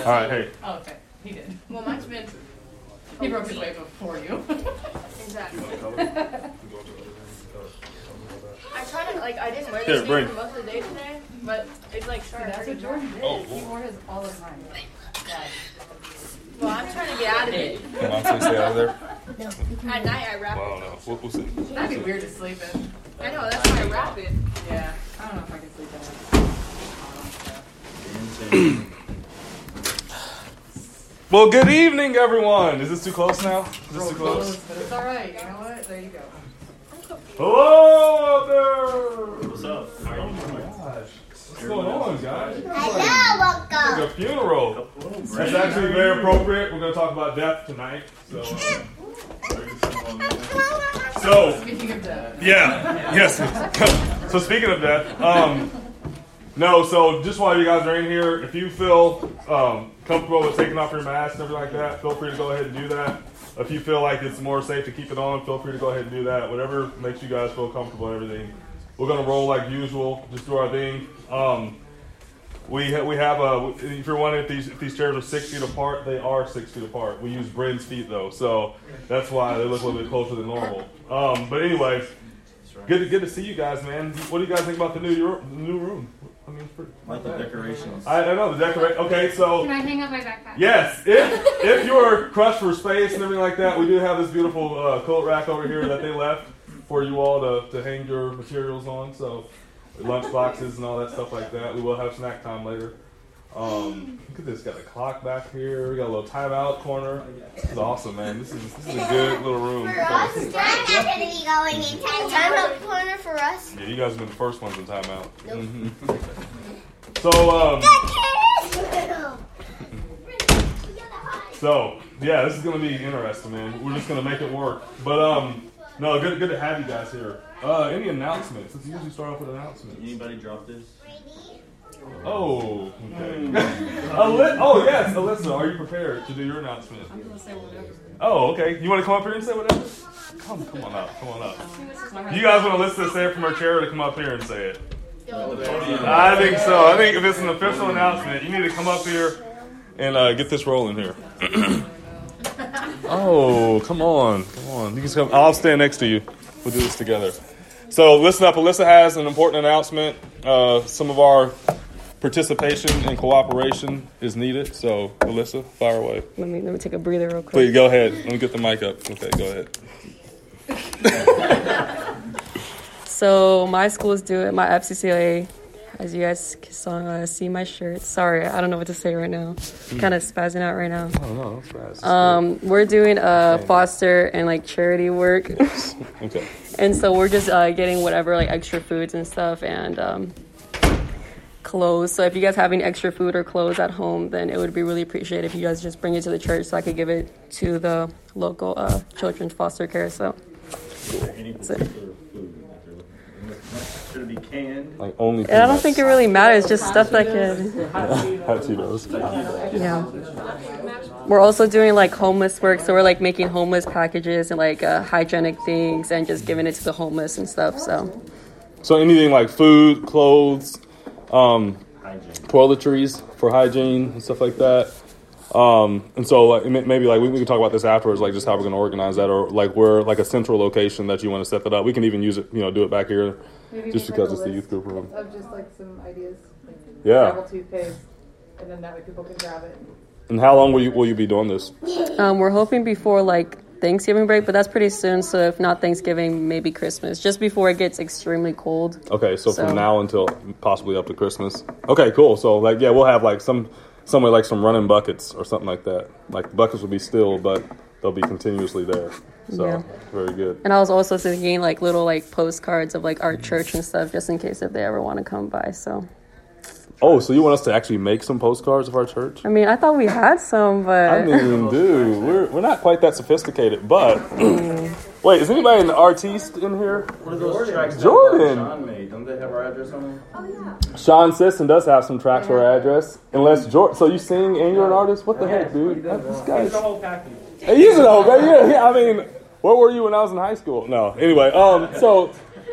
All right, hey. Oh, okay. He did. Well, mine's been. He broke his way before you. Exactly. I tried to, I didn't wear this for most of the day today, but it's like started. That's what Jordan did. He wore his all the time. Well, I'm trying to get out of it. Come on, so stay out of there. No. At night, I wrap it. Well, no. We'll see. That'd be weird to sleep in. I know, that's why I wrap it. Yeah. I don't know if I can sleep in it. Well, good evening, everyone. Is this too close now? Is this too close? But it's all right. You know what? There you go. Hello there. What's up? Oh my gosh. What's going on, guys? Hello, welcome. Like a funeral. That's actually very appropriate. We're going to talk about death tonight. So Speaking of death. yeah, yes. So speaking of death, no. So just while you guys are in here, if you feel comfortable with taking off your mask and everything like that, feel free to go ahead and do that. If you feel like it's more safe to keep it on, feel free to go ahead and do that. Whatever makes you guys feel comfortable and everything. We're gonna roll like usual, just do our thing. We have if you're wondering if these chairs are 6 feet apart, they are 6 feet apart. We use Bryn's feet though, so that's why they look a little bit closer than normal. But anyway, good to see you guys, man. What do you guys think about the new room? I mean, like the decorations. I know the decoration. Okay, so Can I hang up my backpack? yes, if you're crushed for space and everything like that, we do have this beautiful coat rack over here that they left for you all to hang your materials on. So lunch boxes and all that stuff like that. We will have snack time later. Look at this. Got a clock back here. We got a little timeout corner. This is awesome, man. This is a good little room. For us, I'm not going to be going in timeout corner for us. Yeah, you guys have been the first ones in timeout. Nope. So yeah, this is gonna be interesting, man. We're just gonna make it work. But no, good to have you guys here. Any announcements? Let's usually start off with announcements. Anybody drop this? Oh, okay. Oh yes, Alyssa, are you prepared to do your announcement? I'm going to say whatever. Oh, okay. You want to come up here and say whatever? Come on up. You guys want Alyssa to say it from her chair or to come up here and say it? I think so. I think if it's an official announcement, you need to come up here and get this rolling here. Oh, come on. You can come. I'll stand next to you. We'll do this together. So listen up. Alyssa has an important announcement. Some of our participation and cooperation is needed. So Alyssa, fire away. Let me take a breather real quick. Please go ahead. Let me get the mic up. Okay, go ahead. So my school is doing my FCCLA. As you guys saw, see my shirt. Sorry, I don't know what to say right now. Kind of spazzing out right now. Oh no, that's fast. We're doing foster and charity work. Okay. And so we're just getting whatever extra foods and stuff and clothes. So if you guys have any extra food or clothes at home, then it would be really appreciated if you guys just bring it to the church so I could give it to the local children's foster care. So that's it. Should it be canned? Only. And I don't think it really matters. Just stuff that could. Yeah. We're also doing homeless work, so we're making homeless packages and hygienic things and just giving it to the homeless and stuff. So anything like food, clothes, toiletries for hygiene and stuff like that. And so maybe we can talk about this afterwards, just how we're going to organize that, or we're a central location that you want to set that up. We can even use it, do it back here, Maybe just because it's the youth group room. Of just some ideas. Yeah. Travel toothpaste, and then that way people can grab it. And how long will you be doing this? we're hoping before Thanksgiving break, but that's pretty soon. So if not Thanksgiving, maybe Christmas, just before it gets extremely cold. Okay, so from now until possibly up to Christmas. Okay, cool. So we'll have somewhere some running buckets or something like that. The buckets will be still, but they'll be continuously there. So Yeah. Very good. And I was also thinking little postcards of our church and stuff, just in case if they ever want to come by. So. Oh, so you want us to actually make some postcards of our church? I mean, I thought we had some, but I mean, dude, we're not quite that sophisticated. But wait, is anybody an artiste in here? What are those tracks Jordan. Sean made? Don't they have our address on them? Oh, yeah. Sean Sisson does have some tracks for our address. Unless Jordan, so you sing and you're an artist? What the heck, dude? This guy's the whole package. Hey, he's an old guy. Yeah. I mean, where were you when I was in high school? No. Anyway, so.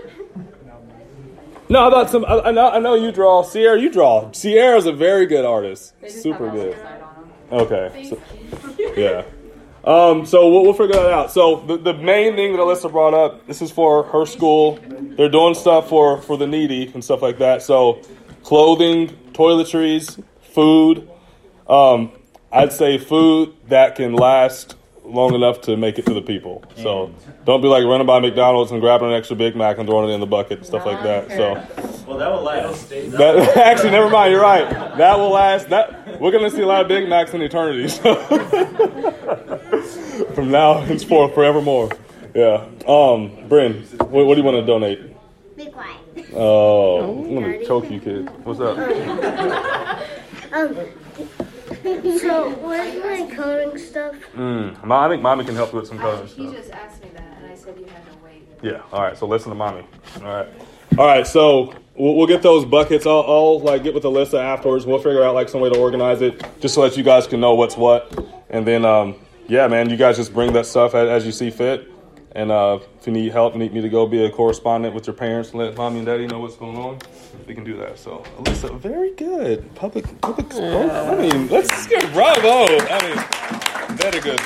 No, how about I know you draw. Sierra, you draw. Sierra's a very good artist. Super good. Okay. So, yeah. So we'll figure that out. So the main thing that Alyssa brought up, this is for her school. They're doing stuff for the needy and stuff like that. So clothing, toiletries, food. I'd say food that can last long enough to make it to the people. So don't be like running by McDonald's and grabbing an extra Big Mac and throwing it in the bucket and stuff like that. So Well, that will last. that, actually, never mind. You're right. That will last. We're gonna see a lot of Big Macs in eternity. So. From now henceforth, forevermore. Yeah. Bryn, what do you want to donate? Be quiet. Oh, I'm gonna choke you, kid. What's up? So, where's my coding stuff? I think Mommy can help you with some coding He stuff. just asked me that, and I said you had to wait. Yeah. All right. So listen to Mommy. All right. So we'll get those buckets. I'll like get with Alyssa afterwards. We'll figure out like some way to organize it, just so that you guys can know what's what. And then, yeah, man, you guys just bring that stuff as you see fit. And if you need help, need me to go be a correspondent with your parents and let Mommy and Daddy know what's going on, we can do that. So, Alyssa, very good. Public. I mean, let's get bravo. I mean, very good.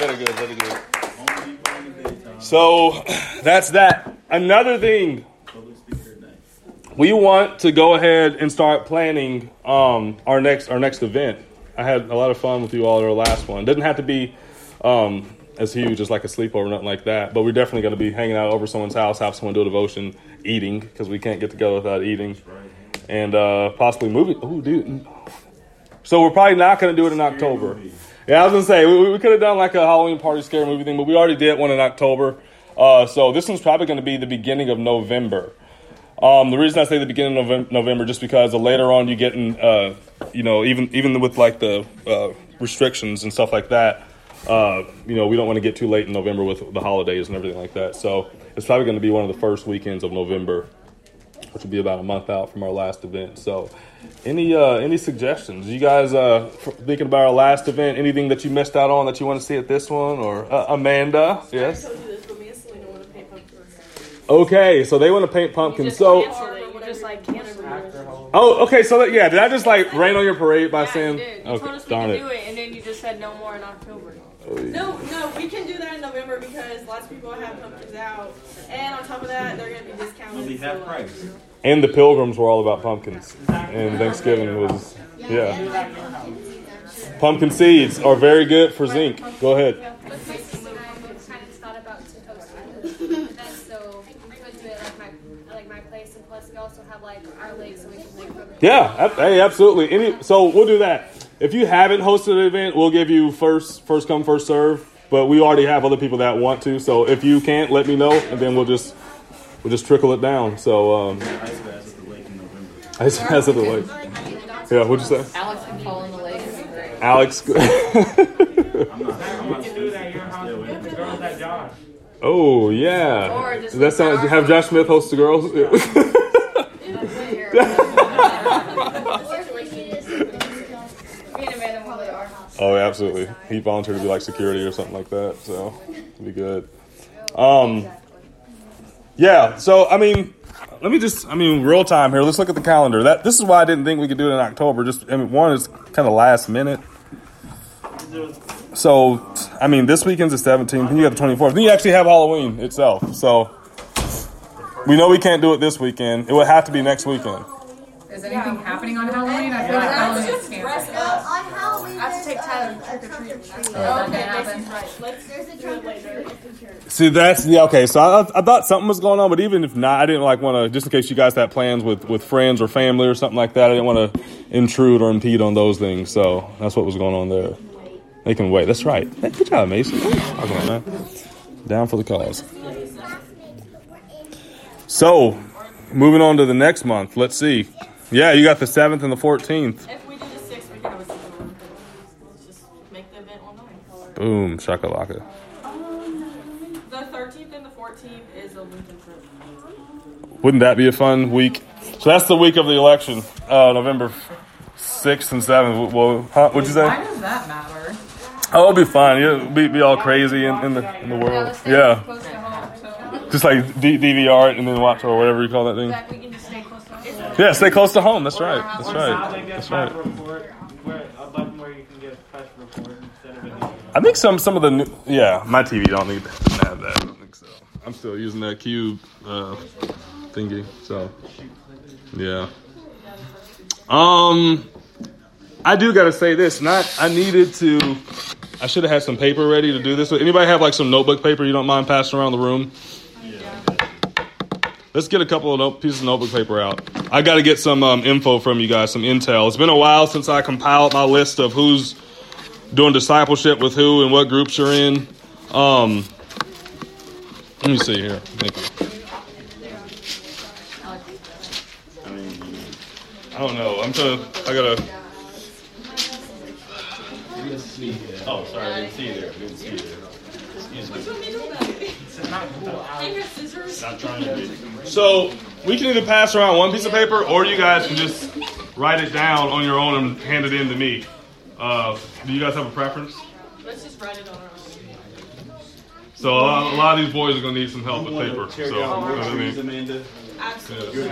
So, that's that. Another thing, we want to go ahead and start planning our next event. I had a lot of fun with you all at our last one. It doesn't have to be as huge as like a sleepover or nothing like that, but we're definitely going to be hanging out over someone's house, have someone do a devotion, eating, because we can't get together without eating, and possibly moving. Oh, dude. So we're probably not going to do it in October. Yeah, I was going to say, we could have done like a Halloween party scary movie thing, but we already did one in October. So this one's probably going to be the beginning of November. The reason I say the beginning of November, just because the later on you get in, even with like the restrictions and stuff like that, we don't want to get too late in November with the holidays and everything like that. So it's probably going to be one of the first weekends of November, which will be about a month out from our last event. So any suggestions? You guys thinking about our last event? Anything that you missed out on that you want to see at this one? Or Amanda? Yes. I told you this, but me and Selena want to paint pumpkins. Okay, so they want to paint pumpkins. You just like canceled it. Oh, okay. So did I just like rain on your parade by saying? You did. You Okay, told us we darn could it. do it, and then you just said no more in October. No, we can do that in November because lots of people have pumpkins out, and on top of that, they're going to be discounted. It'll be half price. And the Pilgrims were all about pumpkins, and Thanksgiving was Pumpkin seeds are very good for zinc. Go ahead. kind of thought about to host events, so we could do it like my place, and plus we also have like our lake, so we can link from. Yeah, hey, absolutely. So we'll do that. If you haven't hosted an event, we'll give you first come, first serve. But we already have other people that want to. So if you can't, let me know, and then we'll just trickle it down. So Ice baths at the lake. Yeah, what'd you say? Alex can fall in the lake. Alex. We can do that at your house with the girls at Josh. Oh yeah. Or just That sounds. Have Josh Smith host the girls. Yeah. Oh, absolutely. He volunteered to be like security or something like that, so it'd be good. Yeah. So I mean, real time here. Let's look at the calendar. This is why I didn't think we could do it in October. One is kind of last minute. So this weekend's the 17th. Then you got the 24th. Then you actually have Halloween itself. So we know we can't do it this weekend. It would have to be next weekend. Is anything happening on Halloween? I feel like Halloween is canceled. On Halloween, I have to take Tyler trick or treating. Okay, Macy's right. Let's do it later. See, okay. So I thought something was going on, but even if not, I didn't want to, just in case you guys had plans with friends or family or something like that, I didn't want to intrude or impede on those things. So that's what was going on there. They can wait. That's right. Hey, good job, Mason. Okay, man. Down for the cause. So, moving on to the next month. Let's see. Yeah, you got the 7th and the 14th. If we do the 6th, we can have a single one. Let's just make the event online. Boom, shakalaka. The 13th and the 14th is a Lincoln trip. Wouldn't that be a fun week? So that's the week of the election, November 6th and 7th. Well, what'd you say? Why does that matter? Oh, it'll be fun. You'll be all crazy in the world. Yeah. Just like DVR it and then watch or whatever you call that thing. We can just stay close to home. Yeah, stay close to home. That's right. That's right. I'll make That's that right. report where a button where you can I think some of the new, my TV don't need to have that. I don't think so. I'm still using that Cube thingy. So yeah. I do gotta say this. I should have had some paper ready to do this. Anybody have like some notebook paper you don't mind passing around the room? Let's get a couple of pieces of notebook paper out. I got to get some info from you guys, some intel. It's been a while since I compiled my list of who's doing discipleship with who and what groups you're in. Let me see here. Thank you. I don't know. I gotta. Oh, sorry, I didn't see you there. Excuse me. Not trying to be. So we can either pass around one piece of paper, or you guys can just write it down on your own and hand it in to me. Do you guys have a preference? Let's just write it on our own. So a lot of these boys are going to need some help with paper. So, Amanda. Absolutely.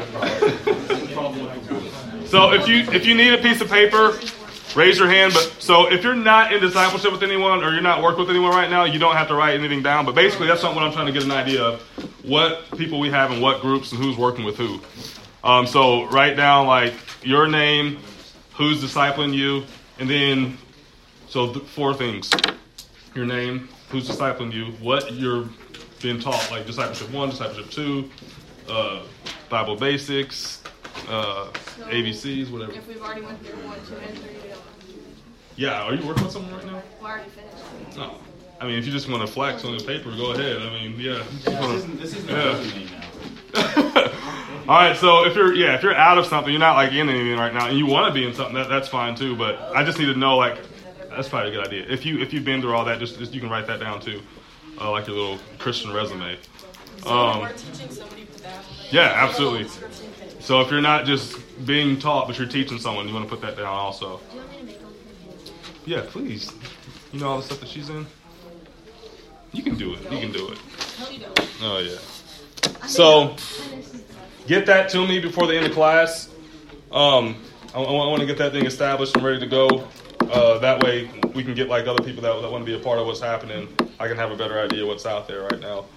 So if you need a piece of paper, raise your hand. But so if you're not in discipleship with anyone or you're not working with anyone right now, you don't have to write anything down. But basically, that's something I'm trying to get an idea of what people we have and what groups and who's working with who. So write down like your name, who's discipling you, and then so 4 things: your name, who's discipling you, what you're being taught, like discipleship 1, discipleship 2, Bible basics, ABCs, whatever. If we've already went through 1, 2, and 3, we don't. Yeah, are you working with someone right now? We're already finished. No. I mean, if you just want to flex on the paper, go ahead. I mean, yeah. This isn't a me now. All right, so if you're out of something, you're not like in anything right now, and you want to be in something, that's fine too. But I just need to know, like, that's probably a good idea. If you've been through all that, just you can write that down too, like your little Christian resume. So when we're teaching somebody put that. Yeah, absolutely. So if you're not just being taught, but you're teaching someone, you want to put that down also. Do you want me to make them? Yeah, please. You know all the stuff that she's in? You can do it. You can do it. No, you don't. Oh, yeah. So, get that to me before the end of class. I want to get that thing established and ready to go. That way, we can get like other people that want to be a part of what's happening. I can have a better idea what's out there right now.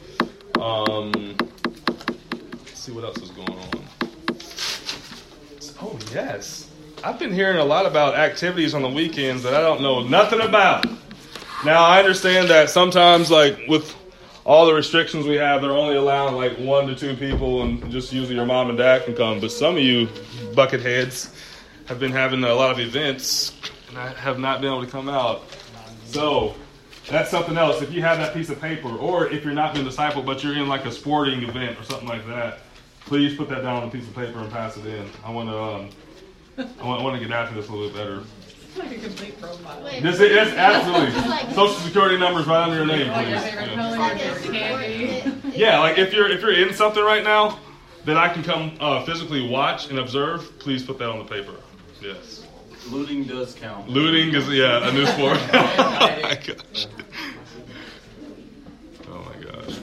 Let's see what else is going on. Oh, yes. I've been hearing a lot about activities on the weekends that I don't know nothing about. Now, I understand that sometimes, like, with all the restrictions we have, they're only allowing, like, 1 to 2 people, and just usually your mom and dad can come. But some of you bucketheads have been having a lot of events, and I have not been able to come out. So, that's something else. If you have that piece of paper, or if you're not being discipled, but you're in, like, a sporting event or something like that, please put that down on a piece of paper and pass it in. I want to get after this a little bit better. Like a complete profile. This is absolutely social security numbers right under your name, All your please. favorite color, your candy. Yeah, like if you're in something right now that I can come physically watch and observe, please put that on the paper. Yes. Looting does count. Looting is a new sport. Oh my gosh. Oh my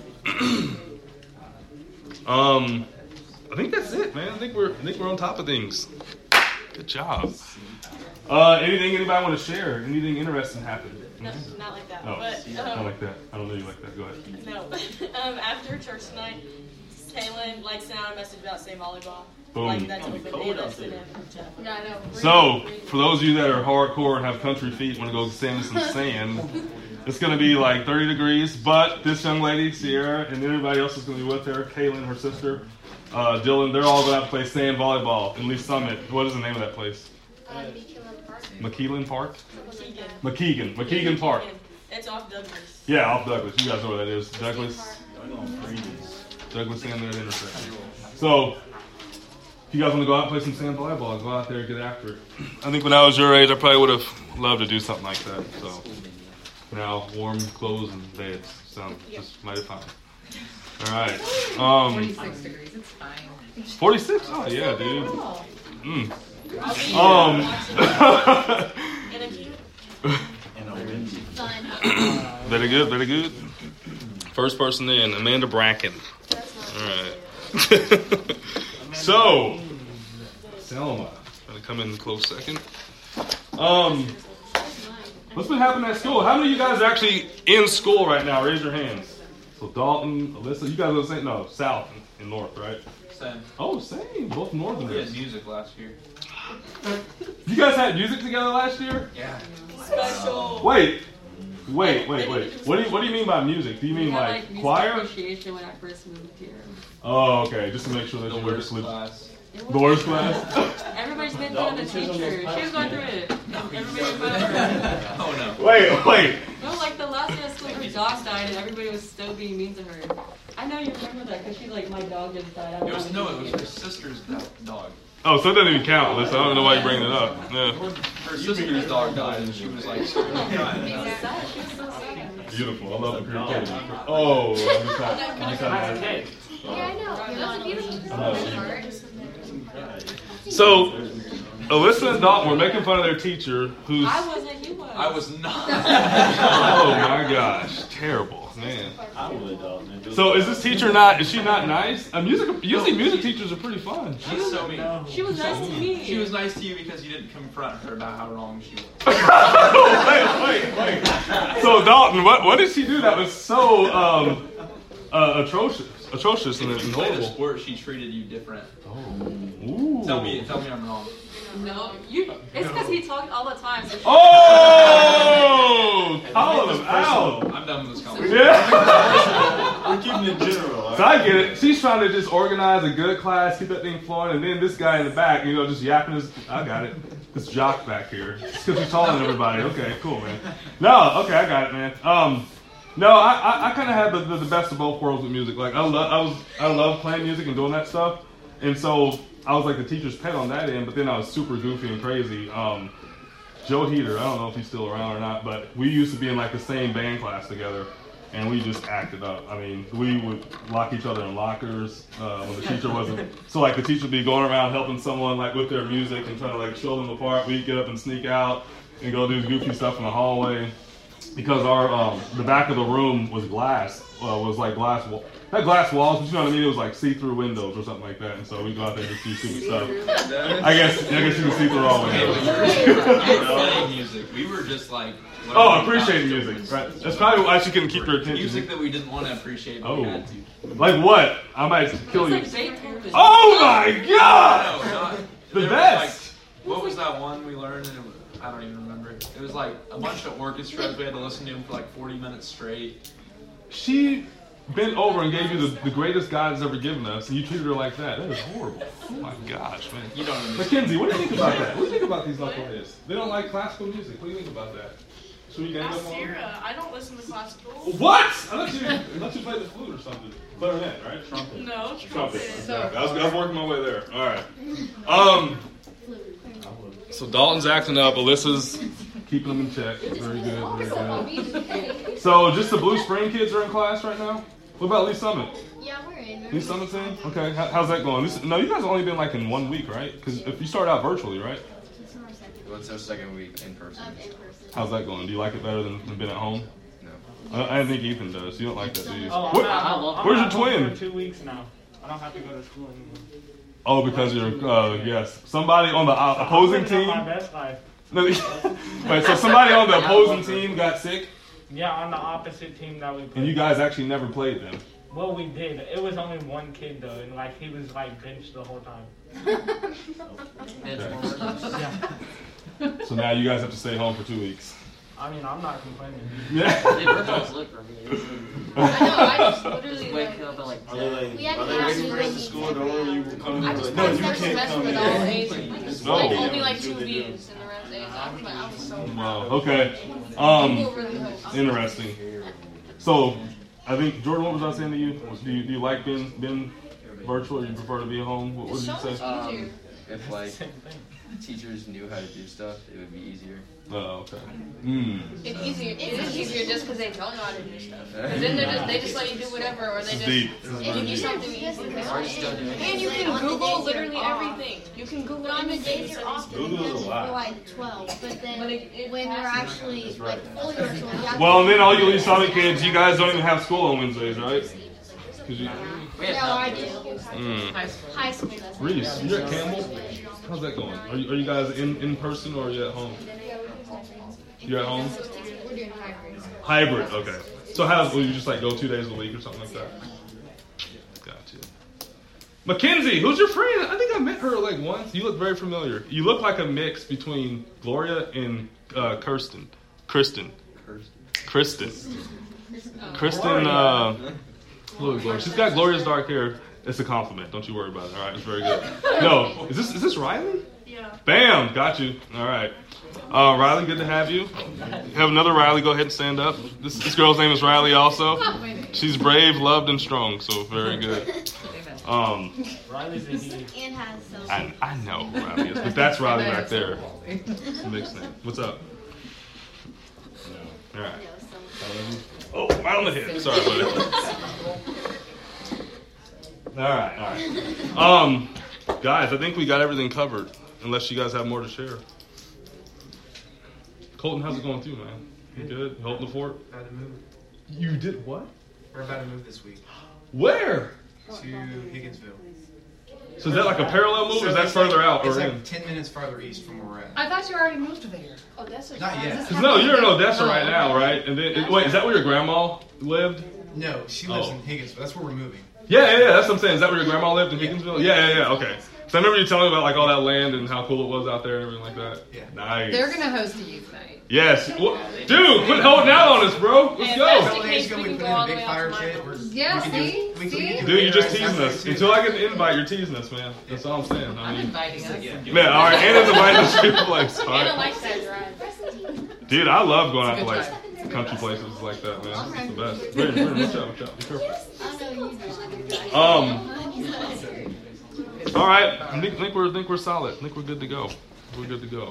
gosh. I think that's it, man. I think we're on top of things. Good job. Anything anybody want to share? Anything interesting happened? No, not like that. No, But, not like that. I don't know you like that. Go ahead. No. After church tonight, Kaylin sent out a message about saying volleyball. Boom. Like that's open. They listed him. Yeah, I know. So, for those of you that are hardcore and have country feet, want to go stand in some sand, it's going to be like 30 degrees. But this young lady, Sierra, and everybody else is going to be with her, Kaylin, her sister, Dylan, they're all going to play sand volleyball in Lee Summit. What is the name of that place? McKeelan Park? McKeegan Park. It's off Douglas. Yeah, off Douglas. You guys know where that is. Douglas and that intersection. So, if you guys want to go out and play some sand volleyball, go out there and get after it. I think when I was your age, I probably would have loved to do something like that. So, now warm clothes and beds sound just mighty fine. All right. 46 degrees, it's fine. 46? Oh, yeah, dude. Very good, very good. First person in, Amanda Bracken. All right. So, Selma, gonna come in a close second. What's been happening at school? How many of you guys are actually in school right now? Raise your hands. So Dalton, Alyssa, you guys are the same? No, South and North, right? Same. Oh, same. Both Northerners. We had music last year. You guys had music together last year? Yeah. Special. Wait. What do you mean by music? Do you mean like choir? Appreciation when I first moved here. Oh, okay. Just to make sure that The you were worst class. The worst class? Everybody's been fun of the teacher. She was going through it. Everybody was fun of her. Oh no. Wait. No, like the last day of school, her dog died, and everybody was still being mean to her. I know you remember that because she's like, my dog just died. It was her sister's dog. Oh, so it doesn't even count, Alyssa. I don't know why you're bringing it up. Yeah. Her sister's dog died, and she was like, crying. She was so sad. Beautiful. I love the creativity. Oh, I'm just not. Yeah, I know. That was a beautiful So, Alyssa and Dalton were making fun of their teacher, who's. I wasn't. You was. I was not. Oh my gosh, terrible, man. So is this teacher not? Is she not nice? Usually music teachers are pretty fun. She's so mean. She was nice to me. She was nice to you because you didn't confront her about how wrong she was. Wait. So Dalton, what did she do that was so atrocious and If you played a sport, she treated you different. Ooh. Tell me I'm wrong. No, it's because he talked all the time. So calling him out. I'm done with this conversation. Yeah. We're keeping it general. Right? So I get it. She's trying to just organize a good class, keep that thing flowing, and then this guy in the back, just yapping his. I got it. This jock back here. It's because he's taller than everybody. Okay, cool, man. No, okay, I got it, man. No, I kind of had the best of both worlds with music. Like I love playing music and doing that stuff, and so I was like the teacher's pet on that end. But then I was super goofy and crazy. Joe Heater, I don't know if he's still around or not, but we used to be in like the same band class together, and we just acted up. I mean, we would lock each other in lockers when the teacher wasn't. So like the teacher would be going around helping someone like with their music and trying to like show them apart. We'd get up and sneak out and go do goofy stuff in the hallway. Because our the back of the room was glass, not glass walls, but you know what I mean. It was like see-through windows or something like that, and so we go out there and just do stupid stuff. I guess you can see through all windows. You were playing music. We were just like. Appreciating music, right? That's probably why she couldn't keep her attention. Music that we didn't want to appreciate, but we had to. Like what? I might kill you. Like Beethoven. Oh my God! No, the best. What was that one we learned? I don't even remember. It was like a bunch of orchestras. We had to listen to them for like 40 minutes straight. She bent over and gave you the greatest God has ever given us, and you treated her like that. That is horrible. Oh my gosh, man. You don't understand. Mackenzie, what do you think about that? What do you think about these knuckleheads? They don't like classical music. What do you think about that? Should we gang up on them? I don't listen to classical. What? I thought you played the flute or something. Clarinet, right? Trumpet. No, Trumpet. Exactly. I was working my way there. All right. So Dalton's acting up. Alyssa's keeping them in check. Very good. So just the Blue Spring kids are in class right now? What about Lee Summit? Yeah, we're in. Lee Summit's in? Okay. How's that going? No, you guys have only been like in 1 week, right? Because if you start out virtually, right? It's our second week in person. How's that going? Do you like it better than being at home? No. I didn't think Ethan does. You don't like that, do you? Where's your twin? For 2 weeks now. I don't have to go to school anymore. Oh, because you're, yes. Somebody on the opposing team? My best life. Wait, so somebody on the opposing team got sick? Yeah, on the opposite team that we played. And you guys actually never played them? Well, we did. It was only one kid, though, and, like, he was, like, benched the whole time. Yeah. So now you guys have to stay home for 2 weeks. I mean, I'm not complaining. Yeah. They were both lit for me. I know, I just literally wake up at like Are they we had waiting for us to school door? You come I in just like, no, passed you every can't semester come with in. all A's. No. Like only like 2 B's in the rest A's. I was so Wow. Okay. People really hope. Interesting. So, I think Jordan, what was I saying to you? Do you like being virtual, or you prefer to be at home? What did you say? If like teachers knew how to do stuff, it would be easier. Oh, okay. It's easier. It is easier just because they don't know how to do stuff. Because then they just let you do whatever, or they just give you something easy. And you can Google literally everything. You can Google On the days you're off, you Google is a for lot. like 12, but then when we're actually like fully virtual, you have Well, and then all you Lee Summit kids, you guys don't even have school on Wednesdays, right? no, I do. High school does. Reese, you're at Campbell? How's that going? Are you guys in person or are you at home? You're at home? We're doing hybrid. Hybrid, okay. So will you just like go 2 days a week or something like that? Gotcha. Mackenzie, who's your friend? I think I met her like once. You look very familiar. You look like a mix between Gloria and Kristen. Look, Gloria. She's got Gloria's dark hair. It's a compliment. Don't you worry about it. All right, it's very good. No, is this Riley? Yeah. Bam, got you. All right. Riley, good to have you. Have another Riley. Go ahead and stand up. This girl's name is Riley also. She's brave, loved, and strong, so very good. Riley's a I know who Riley is, but that's Riley back there. It's a mixed name. What's up? All right. Oh, right on the head. Sorry, buddy. All right. Guys, I think we got everything covered, unless you guys have more to share. Colton, how's it going with you, man? You good? You holding the fort? About to move. You did what? We're about to move this week. Where? To Higginsville. So is that like a parallel move, or is that further out It's or like in? 10 minutes farther east from where we're at. I thought you already moved to there. Odessa. Not yet. No, you're in Odessa right now, right? And then wait, is that where your grandma lived? No, she lives in Higginsville. That's where we're moving. Yeah. That's what I'm saying. Is that where your grandma lived in Higginsville? Yeah. Okay. So I remember you telling me about like all that land and how cool it was out there and everything like that. Yeah. Nice. They're gonna host a youth night. Yes. Dude, quit holding out on us, bro. Let's go. We put in a big fire pit. Yeah, see? Dude, you're just teasing us. Until I get the invite, you're teasing us, man. That's all I'm saying. I'm inviting us. Man, all right. Anna's inviting us to your place. All Anna right. likes that drive. Dude, I love going out to like country places like that, man. It's the best. Brandon, watch out. Be careful. All right. I think we're solid. I think we're good to go. We're good to go.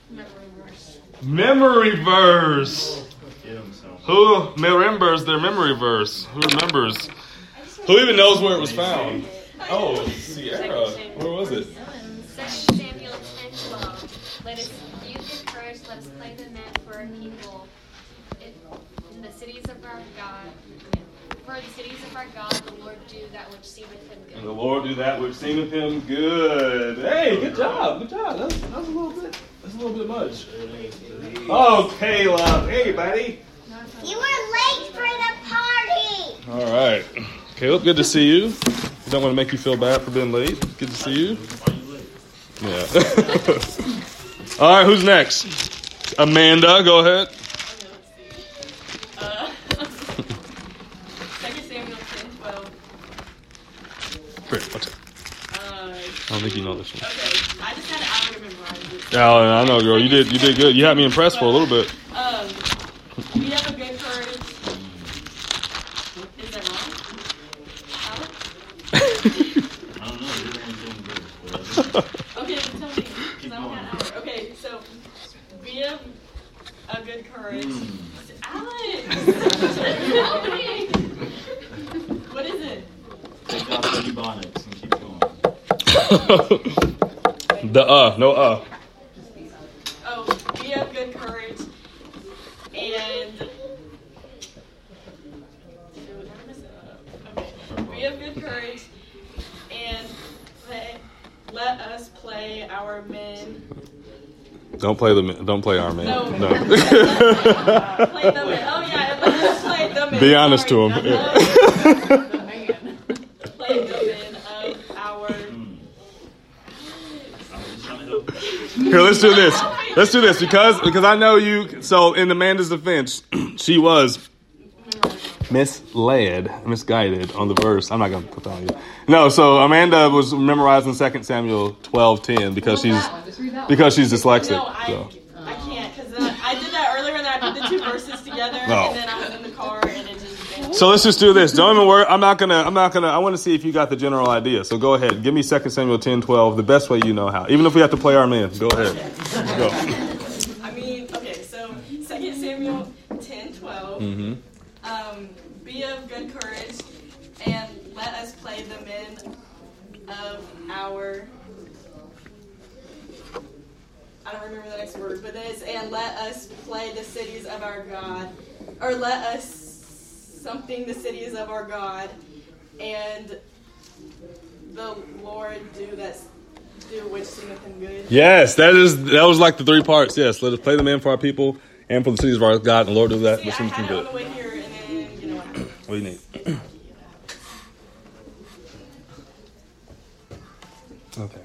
Memory verse. Who remembers their memory verse? Who remembers? Who even knows where it was found? Oh, Sierra. Where was it? 2 Samuel 10:12. Let us use your courage. Let us play the men for our people. In the cities of our God. For the cities of our God, the Lord do that which seemeth him good. And the Lord do that which seemeth him good. Hey, good job. Good job. That's a little bit. That's a little bit much. Oh, Caleb. Hey, buddy. You were late for the party. All right. Caleb, good to see you. Don't want to make you feel bad for being late. Good to see you. Yeah. All right, who's next? Amanda, go ahead. 2 Samuel 10:12. Great. What's it? I don't think you know this one. Okay, I just had an hour to memorize it. Yeah, I know, girl. You did good. You had me impressed for a little bit. We have a good courage. Is that wrong? I don't know. You're doing good. Okay, tell me. 'Cause I only had an hour. Okay, so we have a good courage. Alex! Help me! What is it? Take off the Ebonics and keep going. No. Oh, we have good courage. And we have good courage, and let us play our men. Don't play our man. No. No. Play the men. Oh yeah, let us play the men. Be honest to him. Play the men of our. Here, let's do this because I know you. So in Amanda's defense, she was misguided on the verse. I'm not going to put that on you. No, so Amanda was memorizing 2 Samuel 12:10 because she's dyslexic. No, I can't because I did that earlier and I put the 2 verses together and then I was in the car and it just. So let's just do this. Don't even worry. I'm not gonna. I want to see if you got the general idea. So go ahead. Give me 2 Samuel 10:12 the best way you know how. Even if we have to play our men. Go ahead. Go. I mean, okay. So 2 Samuel 10:12. Mm-hmm. Be of good courage, and let us play the men of our. I don't remember the next word, but then it's and let us play the cities of our God, or let us something the cities of our God, and the Lord do which seemeth him good. Yes, that was like the 3 parts. Yes, let us play the man for our people and for the cities of our God, and the Lord do that. See, I had it on the way here, and then you know what happened. What do you need? Okay.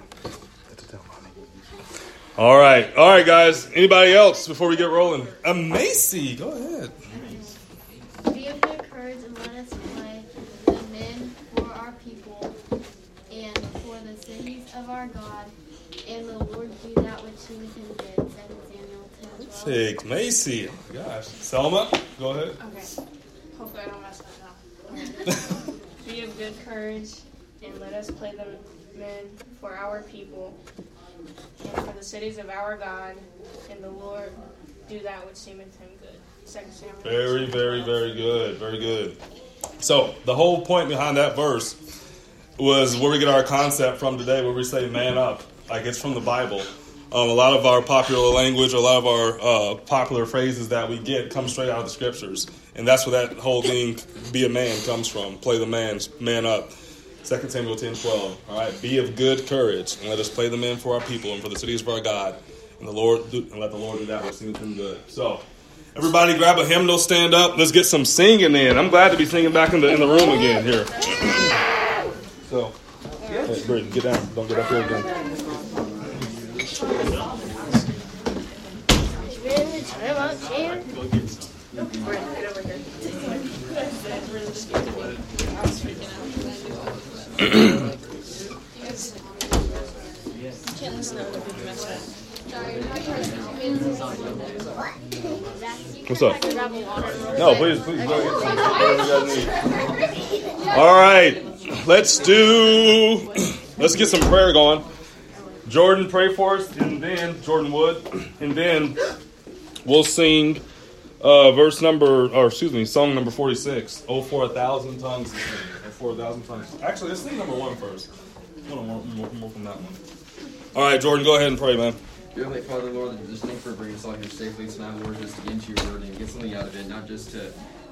All right, guys. Anybody else before we get rolling? Macy, go ahead. Be of good courage and let us play the men for our people and for the cities of our God, and the Lord do that which seemeth him good. 2 Samuel 10:12. Perfect, Macy. Oh my gosh, Selma, go ahead. Okay. Hopefully I don't mess that up. Be of good courage and let us play the men for our people and for the cities of our God, and the Lord do that which seemeth him good. 2 Samuel. Very, very, very good. Very good. So the whole point behind that verse was where we get our concept from today, where we say man up. Like it's from the Bible. A lot of our popular language, a lot of our popular phrases that we get come straight out of the scriptures. And that's where that whole thing, be a man, comes from. Play the man up. 2 Samuel 10:12. All right, be of good courage, and let us play the men for our people and for the cities of our God, and let the Lord do that which seemeth him good. So, everybody, grab a hymnal, stand up. Let's get some singing in. I'm glad to be singing back in the room again here. So, hey, Brittany, get down. Don't get up here again. What's up? No, please go get some. All right, let's get some prayer going. Jordan, pray for us, and then Jordan Wood, and then we'll sing song number 46. Oh, for 1,000 tongues. Oh, for 1,000 tongues. Actually, let's sing number 1 first. More from that one. All right, Jordan, go ahead and pray, man. Dear Heavenly Father, Lord, just thank you for bringing us all here safely tonight, Lord, just to get into your word and get something out of it, not just to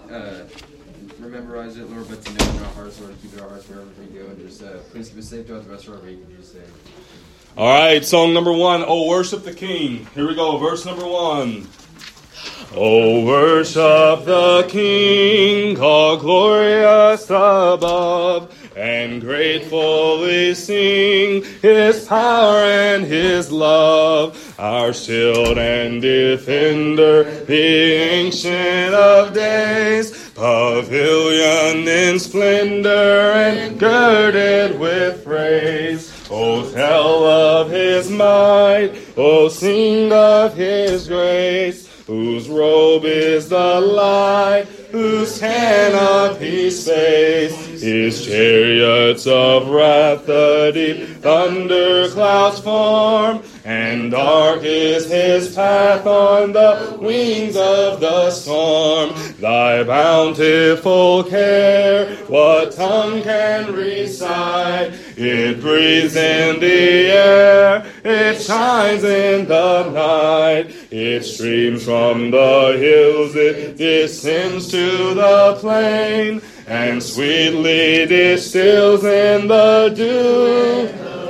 memorize it, Lord, but to know it in our hearts, Lord, to keep it in our hearts wherever we go, and just please keep us safe throughout the rest of our week. In Jesus' name. All right, song number 1, Oh, Worship the King. Here we go, verse number 1. Oh, worship the King, all glorious above, and gratefully sing His power and His love. Our shield and defender, the Ancient of Days, pavilion in splendor and girded with praise. Oh, tell of His might, oh, sing of His grace. Whose robe is the light, whose canopy's space, His chariots of wrath the deep thunder clouds form, and dark is His path on the wings of the storm. Thy bountiful care, what tongue can recite? It breathes in the air, it shines in the night, it streams from the hills, it descends to the plain, and sweetly distills in the dew.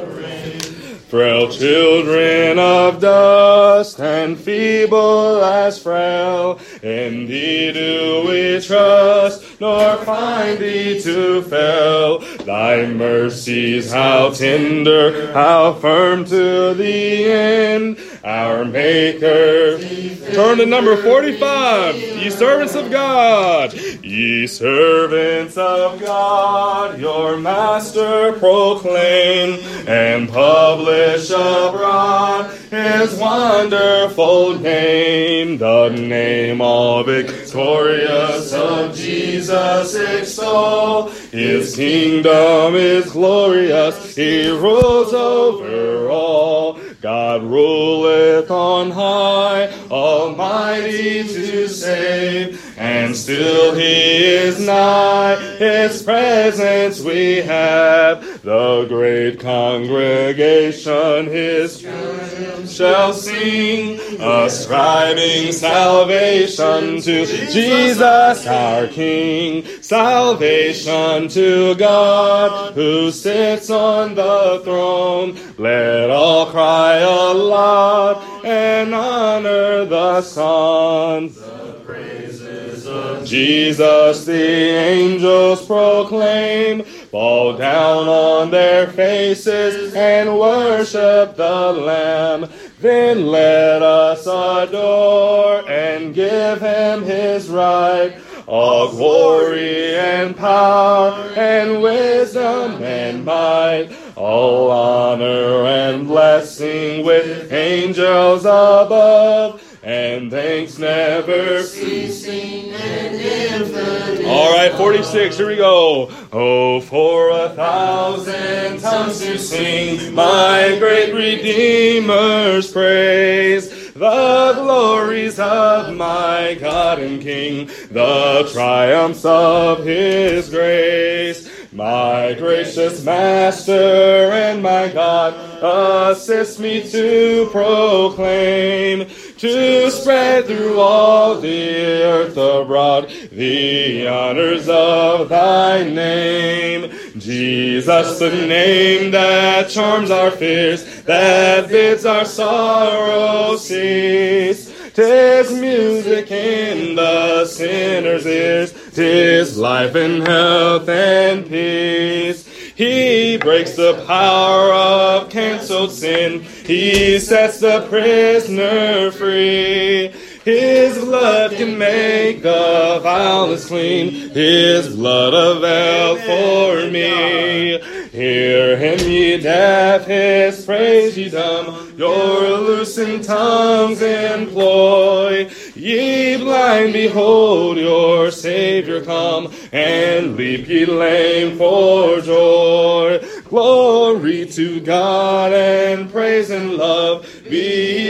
Frail children of dust and feeble as frail, in Thee do we trust, nor find Thee to fail. Thy mercies how tender, how firm to the end. Our Maker. Turn to number 45. Ye servants of God. Ye servants of God, your Master proclaim and publish abroad His wonderful name. The name all victorious of Jesus extol. His kingdom is glorious. He rules over all. God ruleth on high, almighty to save, and still He is nigh. His presence we have, The great congregation his church shall sing, ascribing salvation to Jesus our King. Salvation to God who sits on the throne. Let all cry aloud and honor the Son. Jesus the angels proclaim, fall down on their faces and worship the Lamb. Then let us adore and give him his right. All glory and power and wisdom and might, all honor and blessing with angels above, and thanks never ceasing and infinite. All right, 46, here we go. Oh, for 1,000 tongues to sing my great Redeemer's praise, the glories of my God and King, the triumphs of his grace. My gracious Master and my God, assist me to proclaim, to spread through all the earth abroad the honors of thy name. Jesus, the name that charms our fears, that bids our sorrow cease. 'Tis music in the sinner's ears, 'tis life and health and peace. He breaks the power of canceled sin, he sets the prisoner free. His blood can make the foulest clean, his blood availed for me. Hear him, ye deaf, his praise, ye dumb, your loosened tongues employ. Ye blind, behold your Savior come, and leap ye lame for joy. Glory to God, and praise and love be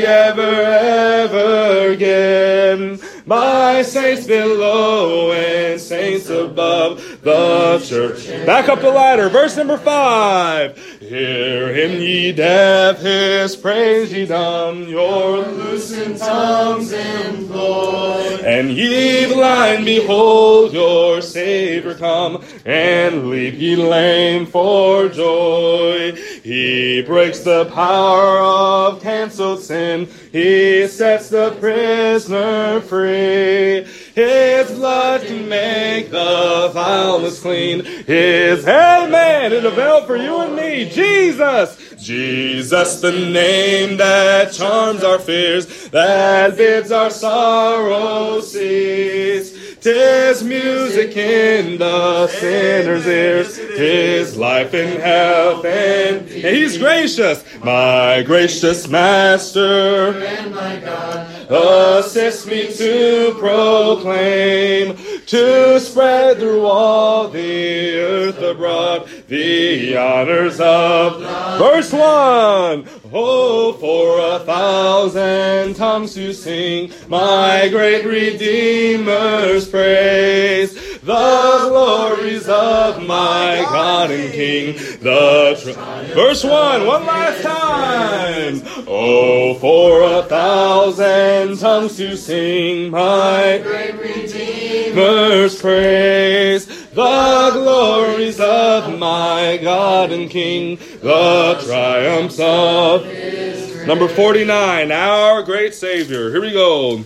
ever given. By saints below and saints above, the church. Back up the ladder, verse number 5. Hear him, ye deaf, his praise, ye dumb, your loosened tongues employ. And ye blind, behold your Savior come, and leap ye lame for joy. He breaks the power of canceled sin, he sets the prisoner free. His blood can make the foulest clean. His amen is availed for you and me. Jesus, Jesus, the name that charms our fears, that bids our sorrow cease. 'Tis music in the sinner's ears, 'tis life and health, and he's gracious. My gracious Master and my God, assist me to proclaim, to spread through all the earth abroad the honors of God. Verse 1. Oh, for 1,000 tongues to sing my great Redeemer's praise, the glories of my God and King. Verse 1, one last time. Oh, for 1,000 tongues to sing my great Redeemer's praise, the glories of my God and King, the triumphs of his grace. Number 49, our great Savior. Here we go.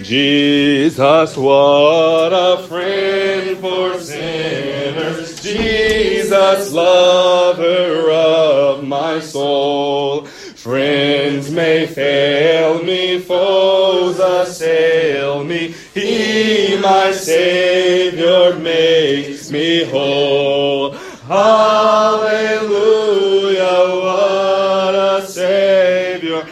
Jesus, what a friend for sinners. Jesus, lover of my soul. Friends may fail me, foes assail me. He, my Savior, makes me whole. Hallelujah, what a Savior.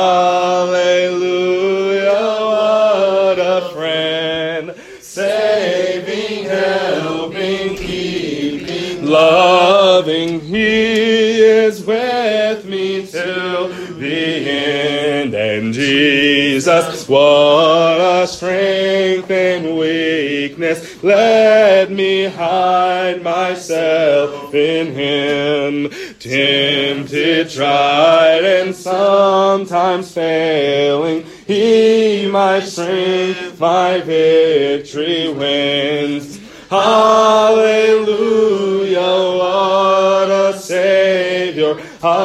Hallelujah, what a friend. Saving, helping, keeping, loving. He is with me till the end. And Jesus, what a strength and weakness. Let me hide myself in him. Tempted, tried, and sometimes failing, he my strength, my victory wins. Hallelujah, what a Savior.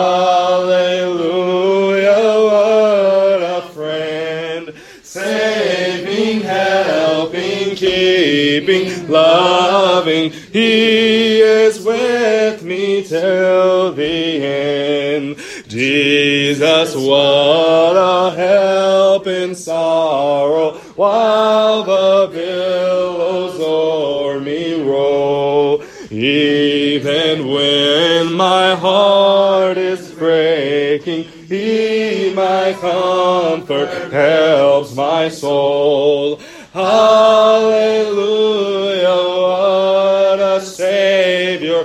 Hallelujah, what a friend. Saving, helping, keeping, loving. He is with me till the end. Jesus, what a help in sorrow, while the billows o'er me roll. Even when my heart is breaking, he my comfort helps my soul. Hallelujah, what a Savior.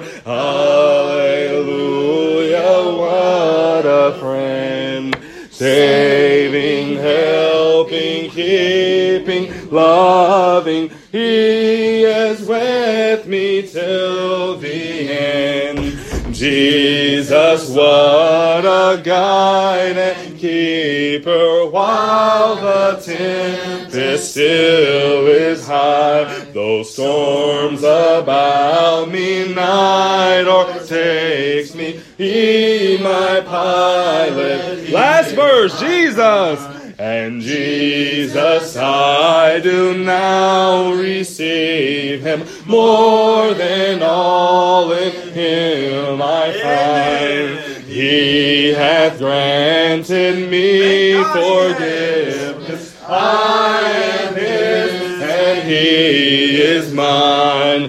Hallelujah, what a friend. Saving, helping, keeping, loving. He is with me till the end. Jesus, what a guide and keeper, while the tempest still is high. Though storms about me night or takes me, he my pilot. Last verse, Jesus. And Jesus, I do now receive him. More than all in him I find. He hath granted me forgiveness. I am his and he is mine.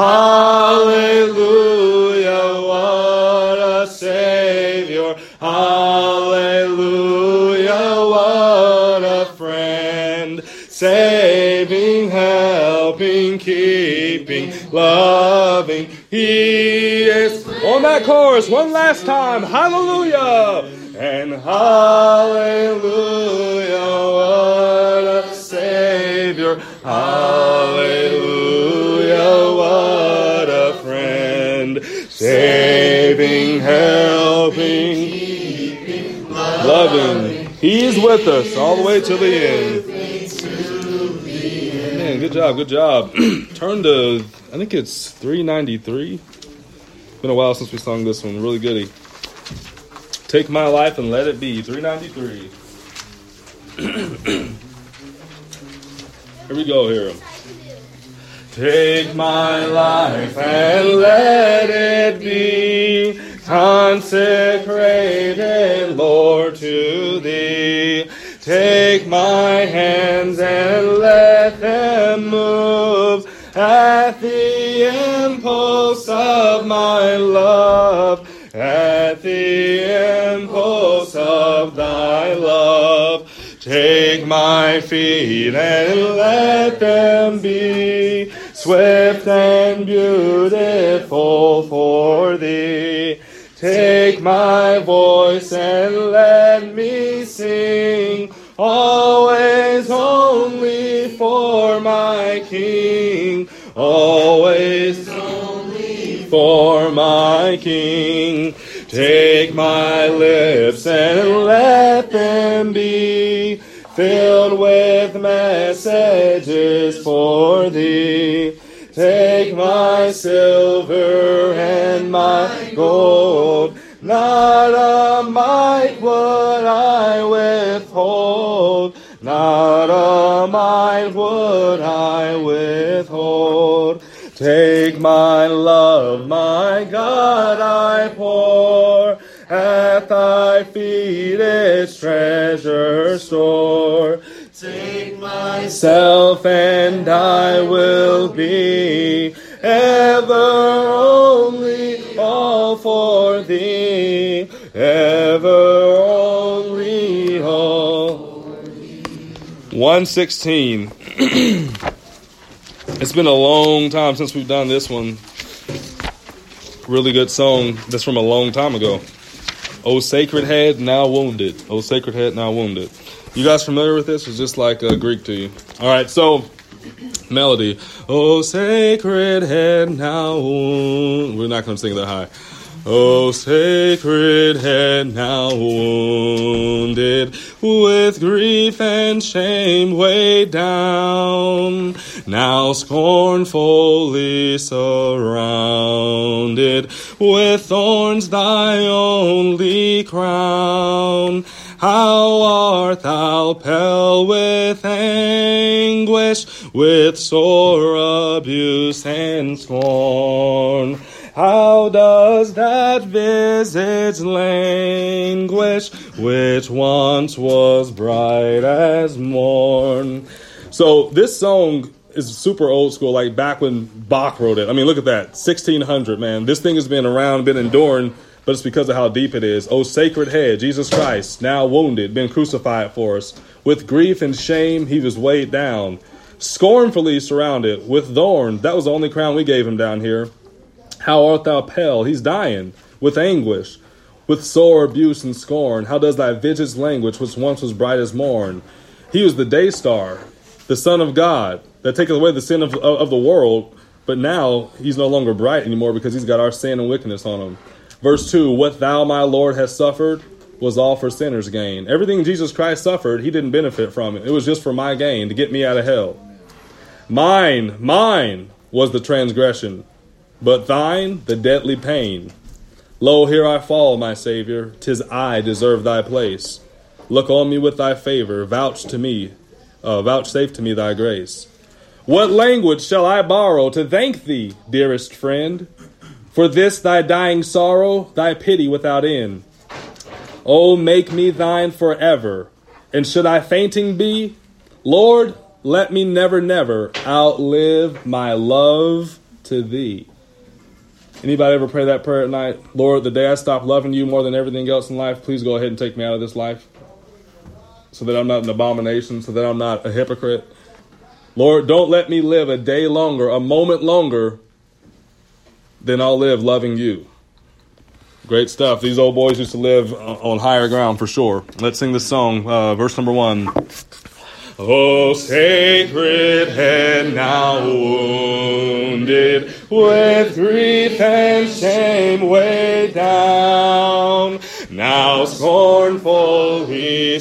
Hallelujah, what a Savior. Hallelujah, what a friend. Saving, helping, keeping, loving. He is. On that chorus, one last time. Hallelujah. And hallelujah, what a Savior. Hallelujah, what a friend. Saving, helping, loving. He's with us all the way to the end. Man, good job, good job. Turn to, I think it's 393. It's been a while since we sung this one. Really goody. Take my life and let it be. 393. Here we go, here. Take my life and let it be consecrated, Lord, to thee. Take my hands and let them move at the impulse of my love, at the impulse of thy love. Take my feet and let them be swift and beautiful for thee. Take my voice and let me sing, always only for my King, always only for my King. Take my lips and let them be filled with messages for thee. Take my silver and my gold, not a mite would I withhold, not a mite would I withhold. Take my love, my God, I pour at thy feet its treasure store. Take myself and I will be ever only all for thee, ever only all. 116. It's been a long time since we've done this one. Really good song. That's from a long time ago. O sacred head, now wounded. O sacred head, now wounded. You guys familiar with this? It's just like Greek to you. All right, so melody. Oh, sacred head now. We're not going to sing that high. Oh, sacred head now wounded, with grief and shame weighed down, now scornfully surrounded, with thorns thy only crown. How art thou pale with anguish, with sore abuse and scorn. How does that visage languish, which once was bright as morn? So this song is super old school, like back when Bach wrote it. I mean, look at that, 1600, man. This thing has been around, been enduring, but it's because of how deep it is. O sacred head, Jesus Christ, now wounded, been crucified for us. With grief and shame, he was weighed down. Scornfully surrounded with thorns. That was the only crown we gave him down here. How art thou pale? He's dying with anguish, with sore abuse and scorn. How does thy visage language, which once was bright as morn? He was the day star, the Son of God, that taketh away the sin of the world. But now he's no longer bright anymore because he's got our sin and wickedness on him. Verse 2, what thou, my Lord, hast suffered was all for sinners' gain. Everything Jesus Christ suffered, he didn't benefit from it. It was just for my gain, to get me out of hell. Mine was the transgression, but thine the deadly pain. Lo, here I fall, my Savior, 'tis I deserve thy place. Look on me with thy favor, vouchsafe to me thy grace. What language shall I borrow to thank thee, dearest friend, for this thy dying sorrow, thy pity without end? Oh, make me thine forever, and should I fainting be, Lord, let me never, never outlive my love to thee. Anybody ever pray that prayer at night? Lord, the day I stop loving you more than everything else in life, please go ahead and take me out of this life so that I'm not an abomination, so that I'm not a hypocrite. Lord, don't let me live a day longer, a moment longer than I'll live loving you. Great stuff. These old boys used to live on higher ground for sure. Let's sing this song, verse number 1. O sacred head now wounded, with grief and shame weighed down, now scornfully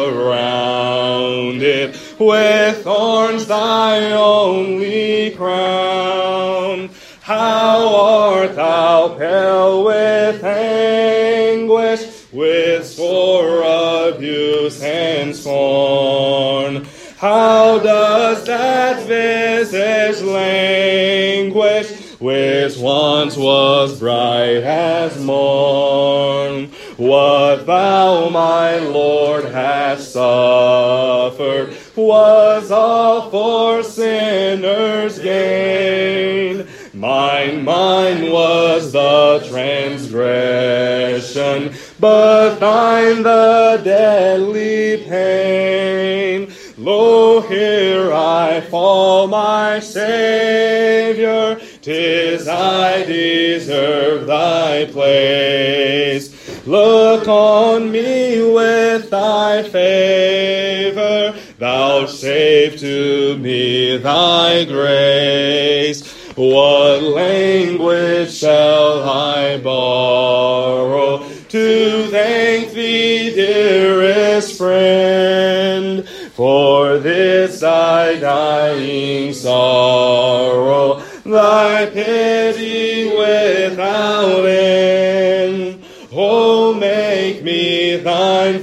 surrounded, with thorns thy only crown. How art thou pale with anguish, with sore abuse and scorn. How does that visage languish, which once was bright as morn? What thou, my Lord, hast suffered was all for sinners' gain. Mine was the transgression, but thine the deadly pain. Lo, here I fall, my Savior, 'tis I deserve thy place. Look on me with thy favor, vouchsafe to me thy grace. What language shall I borrow to thank thee, dearest friend, for this thy dying sorrow, thy pity without end? Oh, make me thine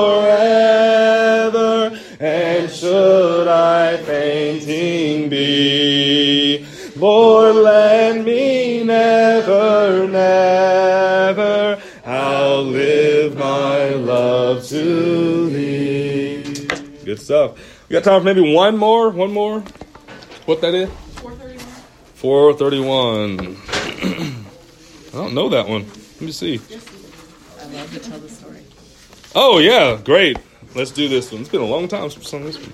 forever, and should I fainting be, Lord, let me never, never outlive my love to thee. Good stuff. We got time for maybe one more? What that is? 431. I don't know that one. Let me see. I love to tell the story. Oh, yeah. Great. Let's do this one. It's been a long time since I've done this one.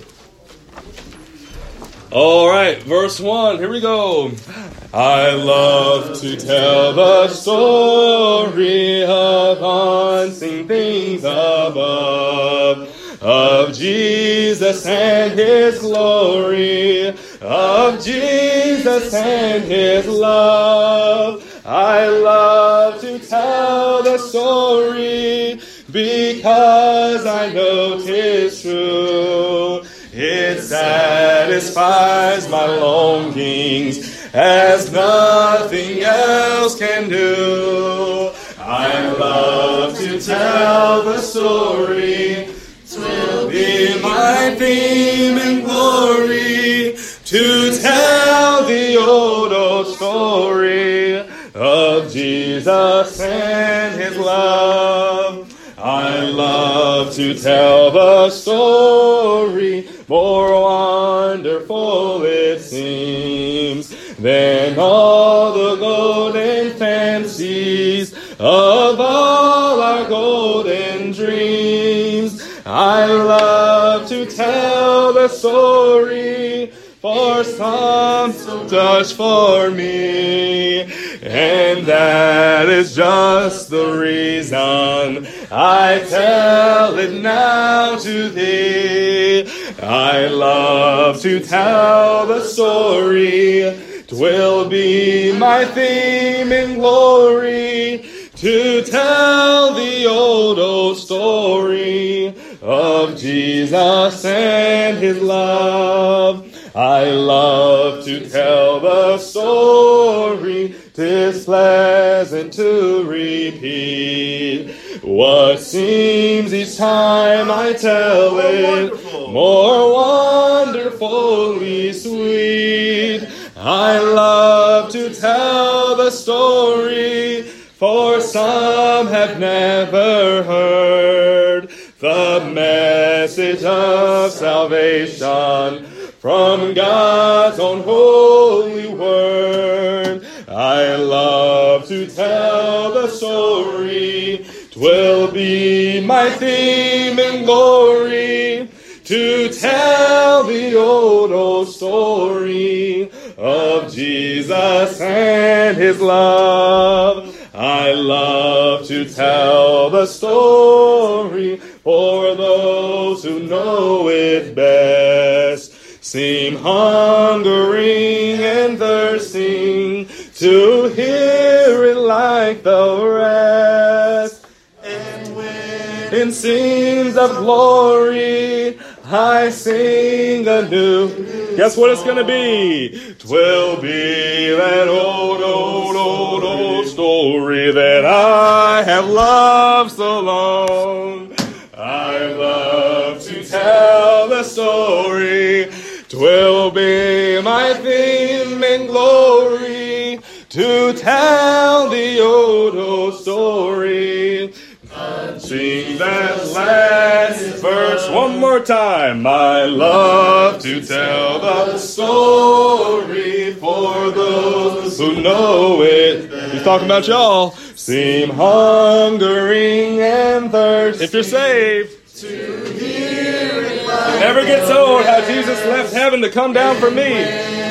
All right, verse 1, here we go. I love to tell the story of unseen things above, of Jesus and his glory, of Jesus and his love. I love to tell the story because I know 'tis true. It satisfies my longings as nothing else can do. I love to tell the story. 'Twill be my theme and glory to tell the old story of Jesus and his love. I love to tell the story, more wonderful it seems than all the golden fancies of all our golden dreams. I love to tell the story, for some so does for me, and that is just the reason I tell it now to thee. I love to tell the story, 'twill be my theme in glory, to tell the old story of Jesus and his love. I love to tell the story, 'tis pleasant to repeat what seems each time I tell it more wonderfully sweet. I love to tell the story, for some have never heard the message of salvation from God's own holy word. I love to tell the story, 'twill be my theme and glory, to tell the old story of Jesus and his love. I love to tell the story, for those who know it best seem hungering and thirsting to hear it like the rest. And when in scenes of glory I sing anew, guess what it's gonna be? 'Twill be that old story that I have loved so long. I love to tell the story, 'twill be my theme and glory, to tell the old story. Sing that last verse one more time. I love to tell the story, for those who know it. He's talking about y'all. Seem hungering and thirsty. If you're saved, to hear it like never gets old how Jesus left heaven to come down for me.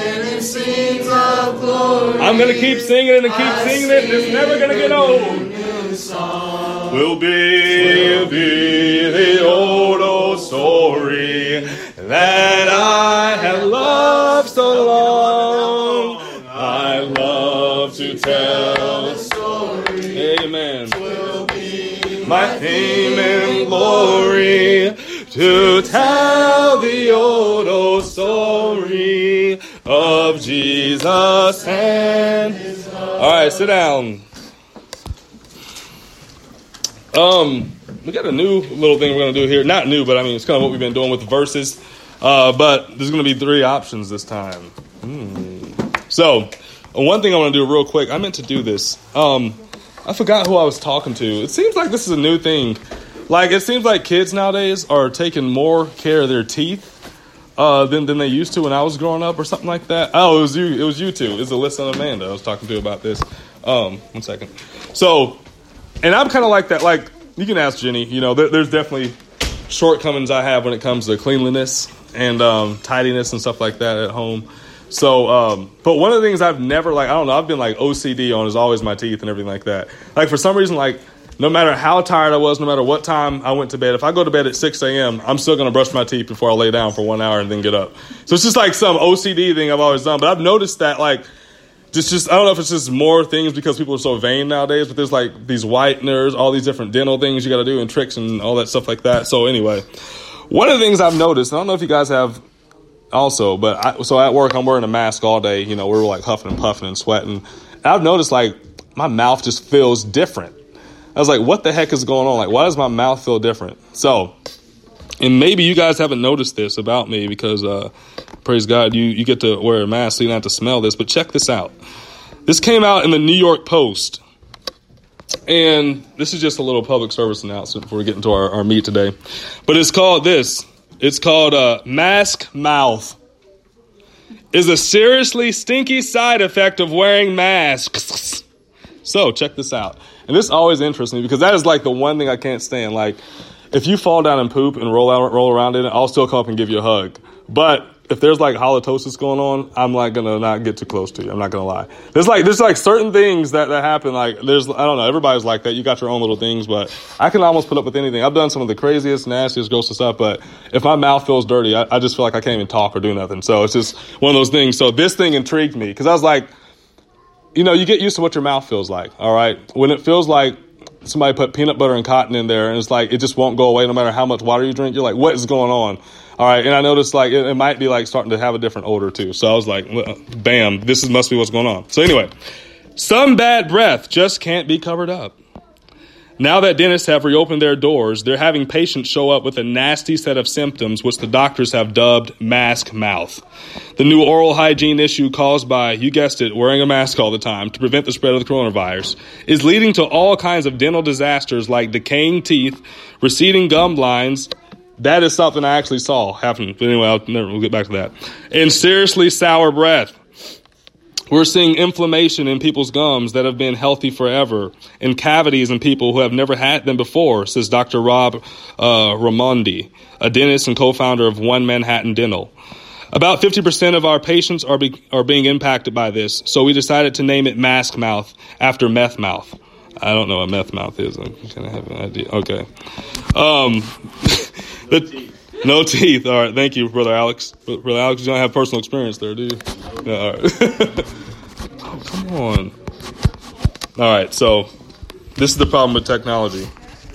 I'm going to keep singing it and keep singing it, and it's never going to get old. Will be the old story that I have loved so long. I love to tell the story. Amen. Will be my theme and glory, to tell the old story of Jesus and his love. All right, sit down. We got a new little thing we're going to do here. Not new, but I mean, it's kind of what we've been doing with the verses. But there's going to be 3 options this time. So, one thing I want to do real quick. I meant to do this. I forgot who I was talking to. It seems like this is a new thing. Like, it seems like kids nowadays are taking more care of their teeth than they used to when I was growing up or something like that. Oh, it was you two. It's Alyssa and Amanda I was talking to about this. 1 second. So, and I'm kind of like that. Like, you can ask Jenny. You know, there's definitely shortcomings I have when it comes to cleanliness and tidiness and stuff like that at home. So, but one of the things I've never, like, I don't know, I've been like OCD on is always my teeth and everything like that. Like, for some reason, like, no matter how tired I was, no matter what time I went to bed, if I go to bed at 6 a.m., I'm still going to brush my teeth before I lay down for 1 hour and then get up. So it's just like some OCD thing I've always done. But I've noticed that, like, just I don't know if it's just more things because people are so vain nowadays, but there's like these whiteners, all these different dental things you got to do and tricks and all that stuff like that. So anyway, one of the things I've noticed, I don't know if you guys have also, but so at work I'm wearing a mask all day. You know, we're like huffing and puffing and sweating. And I've noticed like my mouth just feels different. I was like, what the heck is going on? Like, why does my mouth feel different? So, and maybe you guys haven't noticed this about me because, praise God, you get to wear a mask so you don't have to smell this. But check this out. This came out in the New York Post. And this is just a little public service announcement before we get into our meat today. But it's called this. It's called mask mouth. Is a seriously stinky side effect of wearing masks. So check this out. And this always interests me because that is like the one thing I can't stand. Like, if you fall down and poop and roll around in it, I'll still come up and give you a hug. But if there's like halitosis going on, I'm like gonna not get too close to you. I'm not gonna lie. There's like certain things that happen. Like I don't know. Everybody's like that. You got your own little things, but I can almost put up with anything. I've done some of the craziest, nastiest, grossest stuff. But if my mouth feels dirty, I just feel like I can't even talk or do nothing. So it's just one of those things. So this thing intrigued me because I was like, you know, you get used to what your mouth feels like. All right, when it feels like somebody put peanut butter and cotton in there and it's like it just won't go away no matter how much water you drink. You're like, what is going on? All right. And I noticed like it might be like starting to have a different odor too. So I was like, bam, this must be what's going on. So anyway, some bad breath just can't be covered up. Now that dentists have reopened their doors, they're having patients show up with a nasty set of symptoms, which the doctors have dubbed mask mouth. The new oral hygiene issue caused by, you guessed it, wearing a mask all the time to prevent the spread of the coronavirus is leading to all kinds of dental disasters like decaying teeth, receding gum lines. That is something I actually saw happen. But anyway, we'll get back to that. And seriously sour breath. We're seeing inflammation in people's gums that have been healthy forever and cavities in people who have never had them before, says Dr. Rob Raimondi, a dentist and co-founder of One Manhattan Dental. About 50% of our patients are being impacted by this, so we decided to name it mask mouth after meth mouth. I don't know what meth mouth is. I kind of have an idea. Okay. No teeth. All right. Thank you, Brother Alex. Brother Alex, you don't have personal experience there, do you? No, all right. Oh, come on. All right. So this is the problem with technology.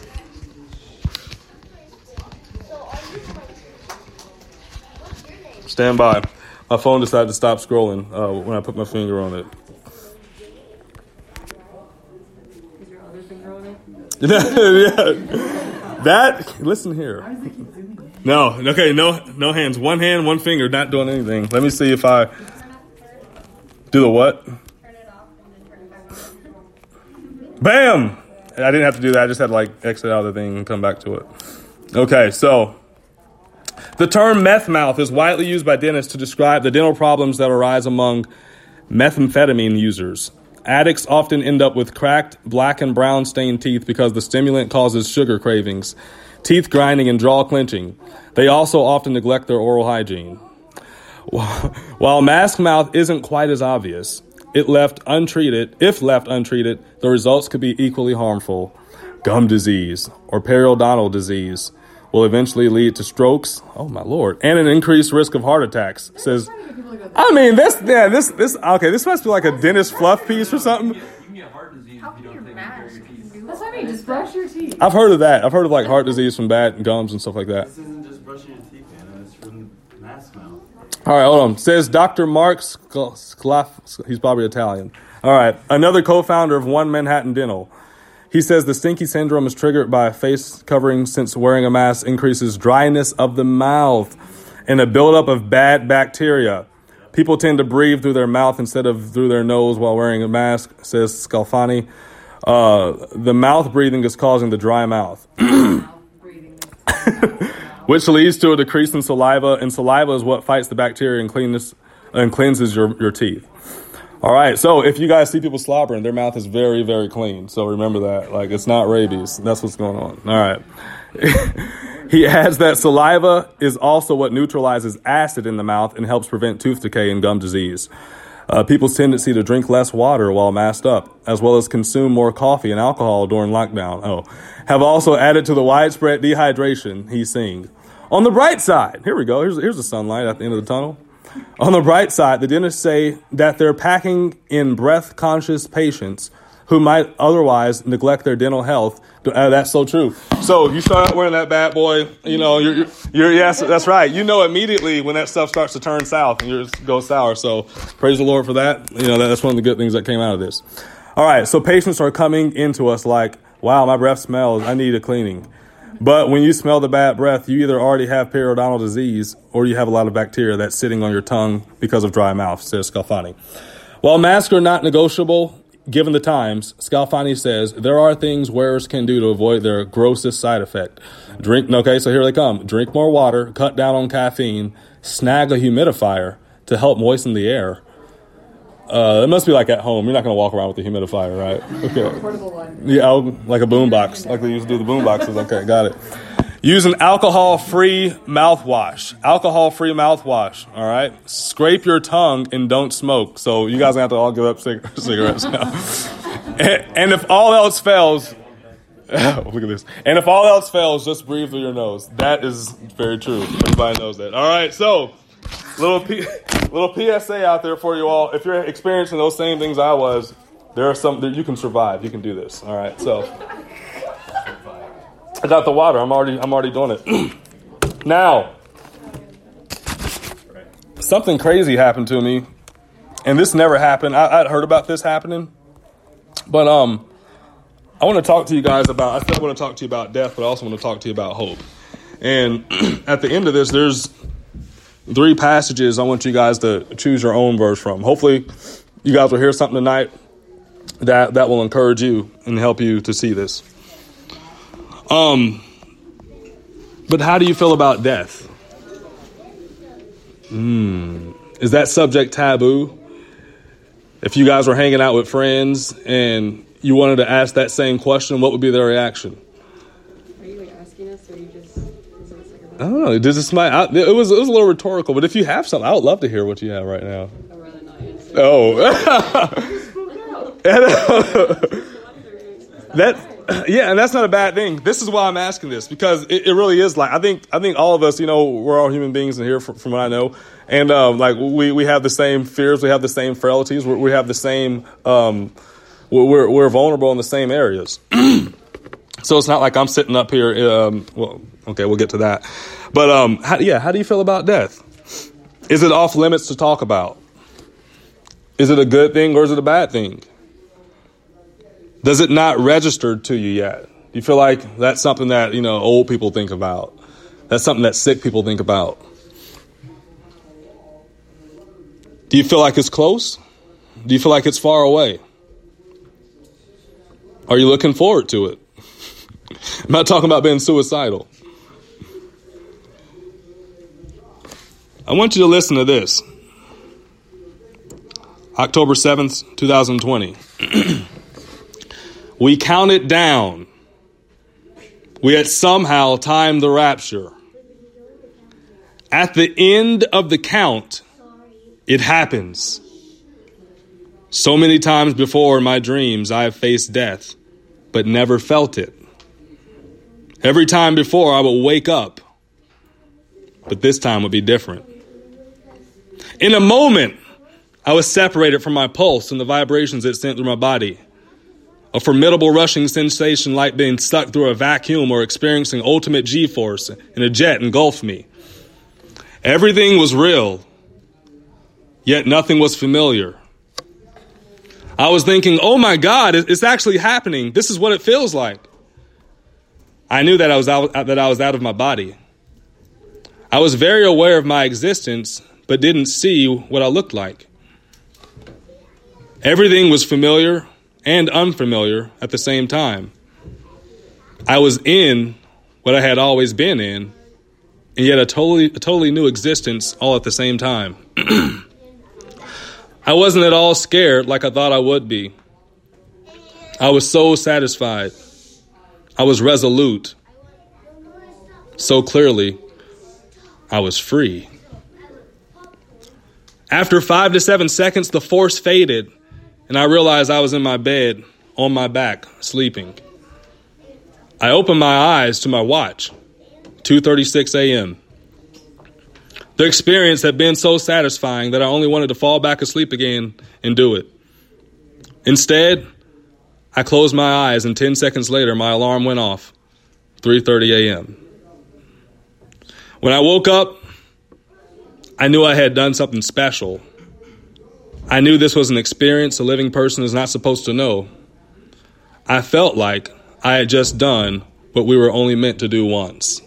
Stand by. My phone decided to stop scrolling when I put my finger on it. Is your other finger on it? Yeah. That, listen here. No, okay, no hands. One hand, one finger, not doing anything. Let me see if I do the what? Bam! I didn't have to do that. I just had to like exit out of the thing and come back to it. Okay, so the term meth mouth is widely used by dentists to describe the dental problems that arise among methamphetamine users. Addicts often end up with cracked, black and brown stained teeth because the stimulant causes sugar cravings, teeth grinding, and jaw clenching. They also often neglect their oral hygiene. While mask mouth isn't quite as obvious, if left untreated, the results could be equally harmful. Gum disease or periodontal disease will eventually lead to strokes, oh my Lord, and an increased risk of heart attacks, says. I mean, this must be like a dentist fluff piece or something. That's what I mean, just brush your teeth. I've heard of that. I've heard of like heart disease from bad gums and stuff like that. This isn't just brushing your teeth, man. It's from mask mouth. All right, hold on. Says Dr. Mark Sclaff. He's probably Italian. All right, another co-founder of One Manhattan Dental. He says the stinky syndrome is triggered by face covering since wearing a mask increases dryness of the mouth and a buildup of bad bacteria. People tend to breathe through their mouth instead of through their nose while wearing a mask, says Scalfani. The mouth breathing is causing the dry mouth, which leads to a decrease in saliva, and saliva is what fights the bacteria and cleanses your teeth. All right, so if you guys see people slobbering, their mouth is very, very clean. So remember that. Like, it's not rabies. That's what's going on. All right. He adds that saliva is also what neutralizes acid in the mouth and helps prevent tooth decay and gum disease. people's tendency to drink less water while masked up, as well as consume more coffee and alcohol during lockdown, have also added to the widespread dehydration he's seeing. On the bright side, here we go. Here's the sunlight at the end of the tunnel. On the bright side, the dentists say that they're packing in breath-conscious patients who might otherwise neglect their dental health. That's so true. So you start out wearing that bad boy, you're yes, that's right. You know immediately when that stuff starts to turn south and yours goes sour. So praise the Lord for that. That's one of the good things that came out of this. All right, so patients are coming into us like, wow, my breath smells. I need a cleaning. But when you smell the bad breath, you either already have periodontal disease or you have a lot of bacteria that's sitting on your tongue because of dry mouth, says Scalfani. While masks are not negotiable, given the times, Scalfani says there are things wearers can do to avoid their grossest side effect. So here they come. Drink more water, cut down on caffeine, snag a humidifier to help moisten the air. It must be like at home. You're not going to walk around with a humidifier, right? Okay. Portable one. Yeah, like a boombox, like they used to do the boomboxes. Okay, got it. Use an alcohol-free mouthwash. Alcohol-free mouthwash, all right? Scrape your tongue and don't smoke. So you guys have to all give up cigarettes now. And if all else fails, look at this. And if all else fails, just breathe through your nose. That is very true. Everybody knows that. All right, so little PSA out there for you all. If you're experiencing those same things I was, there are some that you can survive. You can do this. All right, so I got the water. I'm already doing it. Now, something crazy happened to me, and this never happened. I'd heard about this happening, but I want to talk to you guys about. I still want to talk to you about death, but I also want to talk to you about hope. And at the end of this, there's 3 passages I want you guys to choose your own verse from. Hopefully, you guys will hear something tonight that will encourage you and help you to see this. But how do you feel about death? Is that subject taboo? If you guys were hanging out with friends and you wanted to ask that same question, what would be their reaction? Are you asking us, or you just? I don't know. It was a little rhetorical, but if you have something, I would love to hear what you have right now. I'd rather not answer. And that's not a bad thing. This is why I'm asking this, because it really is like I think all of us, we're all human beings in here from what I know, and we have the same fears, we have the same frailties, we have the same we're vulnerable in the same areas. So it's not like I'm sitting up here. We'll get to that. But how do you feel about death? Is it off limits to talk about? Is it a good thing or is it a bad thing? Does it not register to you yet? Do you feel like that's something that, old people think about? That's something that sick people think about? Do you feel like it's close? Do you feel like it's far away? Are you looking forward to it? I'm not talking about being suicidal. I want you to listen to this. October 7th, 2020. We counted down. We had somehow timed the rapture. At the end of the count, it happens. So many times before in my dreams, I have faced death, but never felt it. Every time before, I would wake up, but this time would be different. In a moment, I was separated from my pulse and the vibrations it sent through my body. A formidable rushing sensation like being stuck through a vacuum or experiencing ultimate G-force in a jet engulfed me. Everything was real, yet nothing was familiar. I was thinking, oh my God, it's actually happening. This is what it feels like. I knew that I was out of my body. I was very aware of my existence, but didn't see what I looked like. Everything was familiar and unfamiliar at the same time. I was in what I had always been in, and yet a totally new existence all at the same time. I wasn't at all scared like I thought I would be. I was so satisfied. I was resolute. So clearly, I was free. After 5 to 7 seconds, the force faded, and I realized I was in my bed, on my back, sleeping. I opened my eyes to my watch, 2:36 a.m. The experience had been so satisfying that I only wanted to fall back asleep again and do it. Instead, I closed my eyes, and 10 seconds later, my alarm went off, 3:30 a.m. When I woke up, I knew I had done something special. I knew this was an experience a living person is not supposed to know. I felt like I had just done what we were only meant to do once.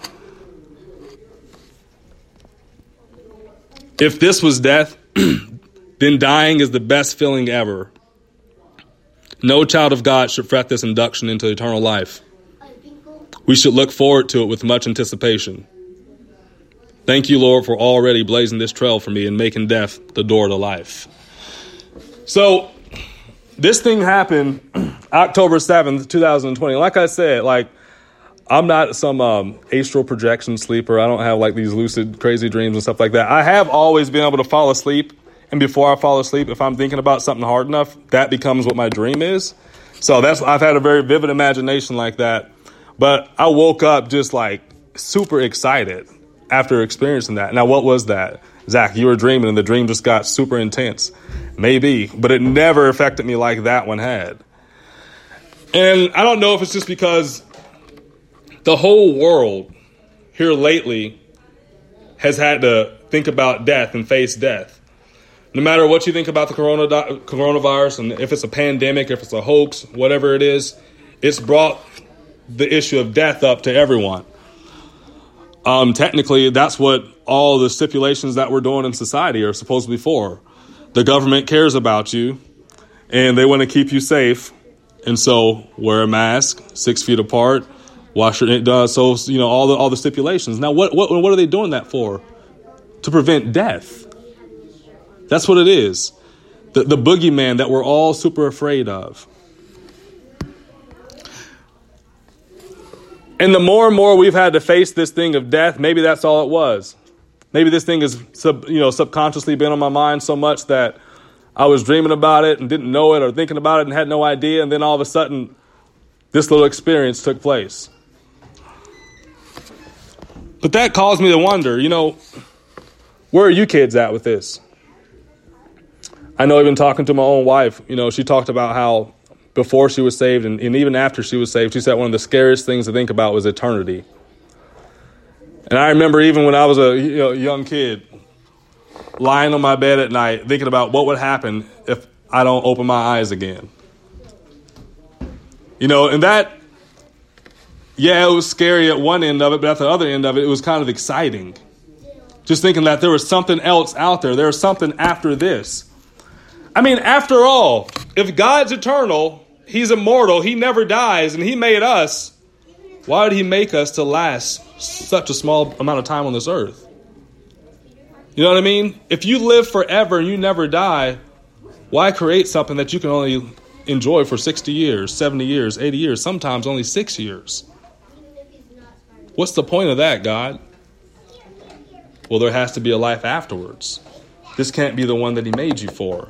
If this was death, then dying is the best feeling ever. No child of God should fret this induction into eternal life. We should look forward to it with much anticipation. Thank you, Lord, for already blazing this trail for me and making death the door to life. So this thing happened October 7th, 2020. Like I said, I'm not some astral projection sleeper. I don't have these lucid, crazy dreams and stuff like that. I have always been able to fall asleep. And before I fall asleep, if I'm thinking about something hard enough, that becomes what my dream is. So I've had a very vivid imagination like that. But I woke up just super excited after experiencing that. Now, what was that? Zach, you were dreaming and the dream just got super intense. Maybe, but it never affected me like that one had. And I don't know if it's just because the whole world here lately has had to think about death and face death. No matter what you think about the coronavirus, and if it's a pandemic, if it's a hoax, whatever it is, it's brought the issue of death up to everyone. Technically, that's what all the stipulations that we're doing in society are supposed to be for. The government cares about you, and they want to keep you safe. And so wear a mask, 6 feet apart, wash your all the stipulations. Now, what are they doing that for? To prevent death. That's what it is. The boogeyman that we're all super afraid of. And the more and more we've had to face this thing of death, maybe that's all it was. Maybe this thing has subconsciously been on my mind so much that I was dreaming about it and didn't know it, or thinking about it and had no idea. And then all of a sudden, this little experience took place. But that caused me to wonder, where are you kids at with this? I know even talking to my own wife, she talked about how before she was saved and even after she was saved, she said one of the scariest things to think about was eternity. And I remember even when I was a young kid, lying on my bed at night, thinking about what would happen if I don't open my eyes again. And that, it was scary at one end of it, but at the other end of it, it was kind of exciting. Just thinking that there was something else out there. There was something after this. I mean, after all, if God's eternal, he's immortal, he never dies, and he made us, why did he make us to last such a small amount of time on this earth? You know what I mean? If you live forever and you never die, why create something that you can only enjoy for 60 years, 70 years, 80 years, sometimes only 6 years? What's the point of that, God? Well, there has to be a life afterwards. This can't be the one that he made you for.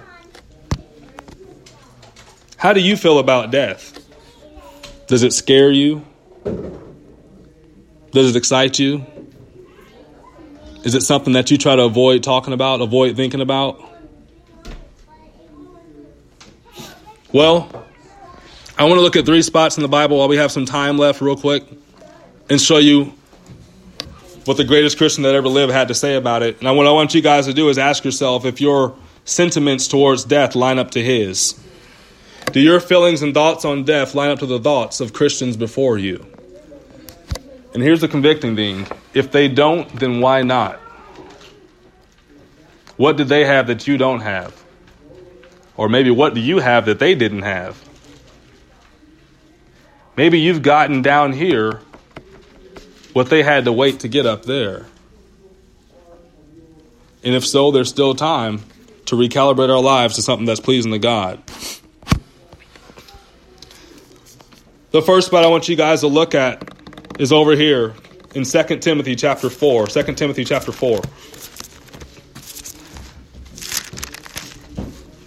How do you feel about death? Does it scare you? Does it excite you? Is it something that you try to avoid talking about, avoid thinking about? Well, I want to look at 3 spots in the Bible while we have some time left real quick and show you what the greatest Christian that ever lived had to say about it. And what I want you guys to do is ask yourself if your sentiments towards death line up to his. Do your feelings and thoughts on death line up to the thoughts of Christians before you? And here's the convicting thing. If they don't, then why not? What did they have that you don't have? Or maybe what do you have that they didn't have? Maybe you've gotten down here what they had to wait to get up there. And if so, there's still time to recalibrate our lives to something that's pleasing to God. The first spot I want you guys to look at is over here in 2 Timothy chapter 4. 2 Timothy chapter 4.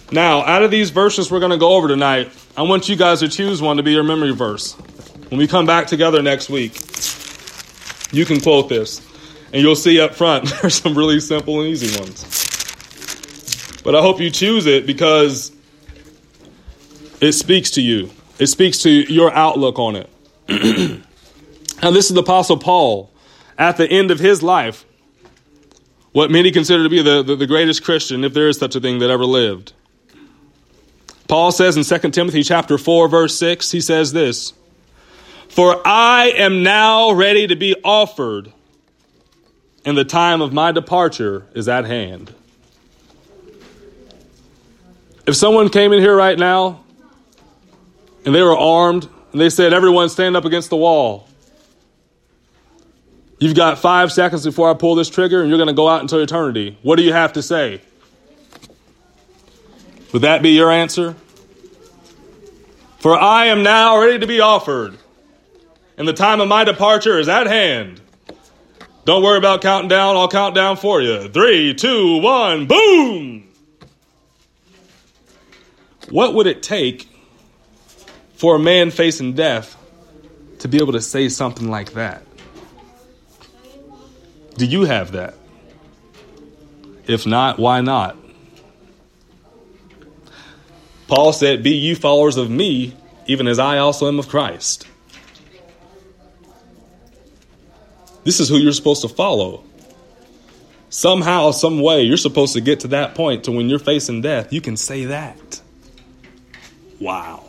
Now, out of these verses we're going to go over tonight, I want you guys to choose one to be your memory verse. When we come back together next week, you can quote this. And you'll see up front, there's some really simple and easy ones. But I hope you choose it because it speaks to you. It speaks to your outlook on it. And this is the Apostle Paul at the end of his life, what many consider to be the greatest Christian, if there is such a thing, that ever lived. Paul says in 2 Timothy chapter 4, verse 6, he says this, "For I am now ready to be offered, and the time of my departure is at hand." If someone came in here right now and they were armed and they said, "Everyone stand up against the wall. You've got 5 seconds before I pull this trigger and you're going to go out into eternity. What do you have to say?" Would that be your answer? "For I am now ready to be offered, and the time of my departure is at hand. Don't worry about counting down. I'll count down for you. 3, 2, 1, boom!" What would it take for a man facing death to be able to say something like that? Do you have that? If not, why not? Paul said, "Be you followers of me, even as I also am of Christ." This is who you're supposed to follow. Somehow, some way, you're supposed to get to that point to when you're facing death, you can say that. Wow.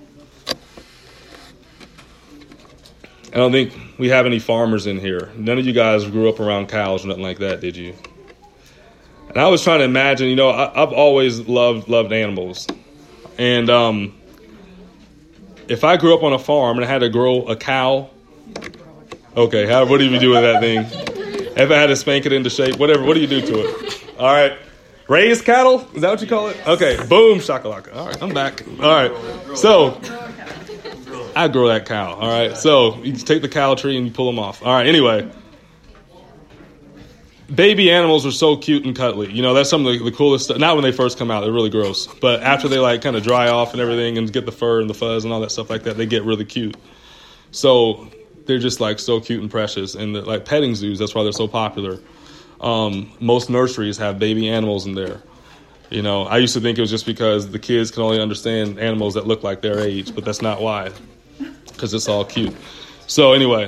I don't think we have any farmers in here. None of you guys grew up around cows or nothing like that, did you? And I was trying to imagine, I've always loved animals. And if I grew up on a farm and I had to grow a cow, okay, what do you do with that thing? If I had to spank it into shape, whatever, what do you do to it? All right. Raised cattle? Is that what you call it? Okay. Boom, shakalaka. All right, I'm back. All right. So, I grow that cow. All right. So, you take the cow tree and you pull them off. All right. Anyway. Baby animals are so cute and cuddly. That's some of the coolest stuff. Not when they first come out. They're really gross. But after they kind of dry off and everything and get the fur and the fuzz and all that stuff like that, they get really cute. So, they're just so cute and precious. And petting zoos, that's why they're so popular. Most nurseries have baby animals in there. I used to think it was just because the kids can only understand animals that look like their age, but that's not why, because it's all cute. So anyway,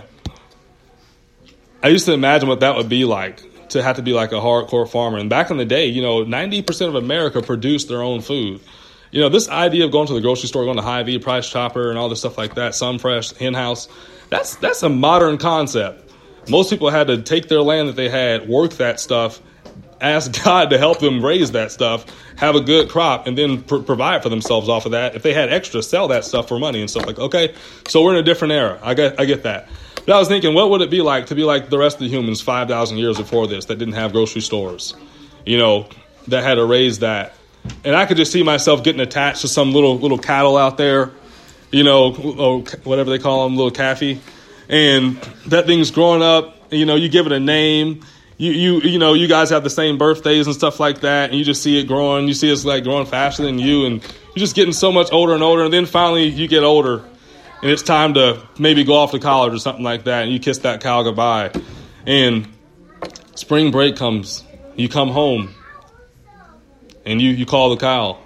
I used to imagine what that would be like, to have to be like a hardcore farmer. And back in the day, 90% of America produced their own food. This idea of going to the grocery store, going to Hy-Vee, Price Chopper, and all this stuff like that, Sunfresh, Hen House, that's a modern concept. Most people had to take their land that they had, work that stuff, ask God to help them raise that stuff, have a good crop, and then provide for themselves off of that. If they had extra, sell that stuff for money and stuff like that. Okay, so we're in a different era. I get that. But I was thinking, what would it be like to be like the rest of the humans 5,000 years before this that didn't have grocery stores, that had to raise that. And I could just see myself getting attached to some little cattle out there, or whatever they call them, little caffy. And that thing's growing up, you give it a name. You guys have the same birthdays and stuff like that, and you just see it growing. You see it's growing faster than you, and you're just getting so much older and older. And then finally you get older, and it's time to maybe go off to college or something like that, and you kiss that cow goodbye. And spring break comes. You come home, and you call the cow.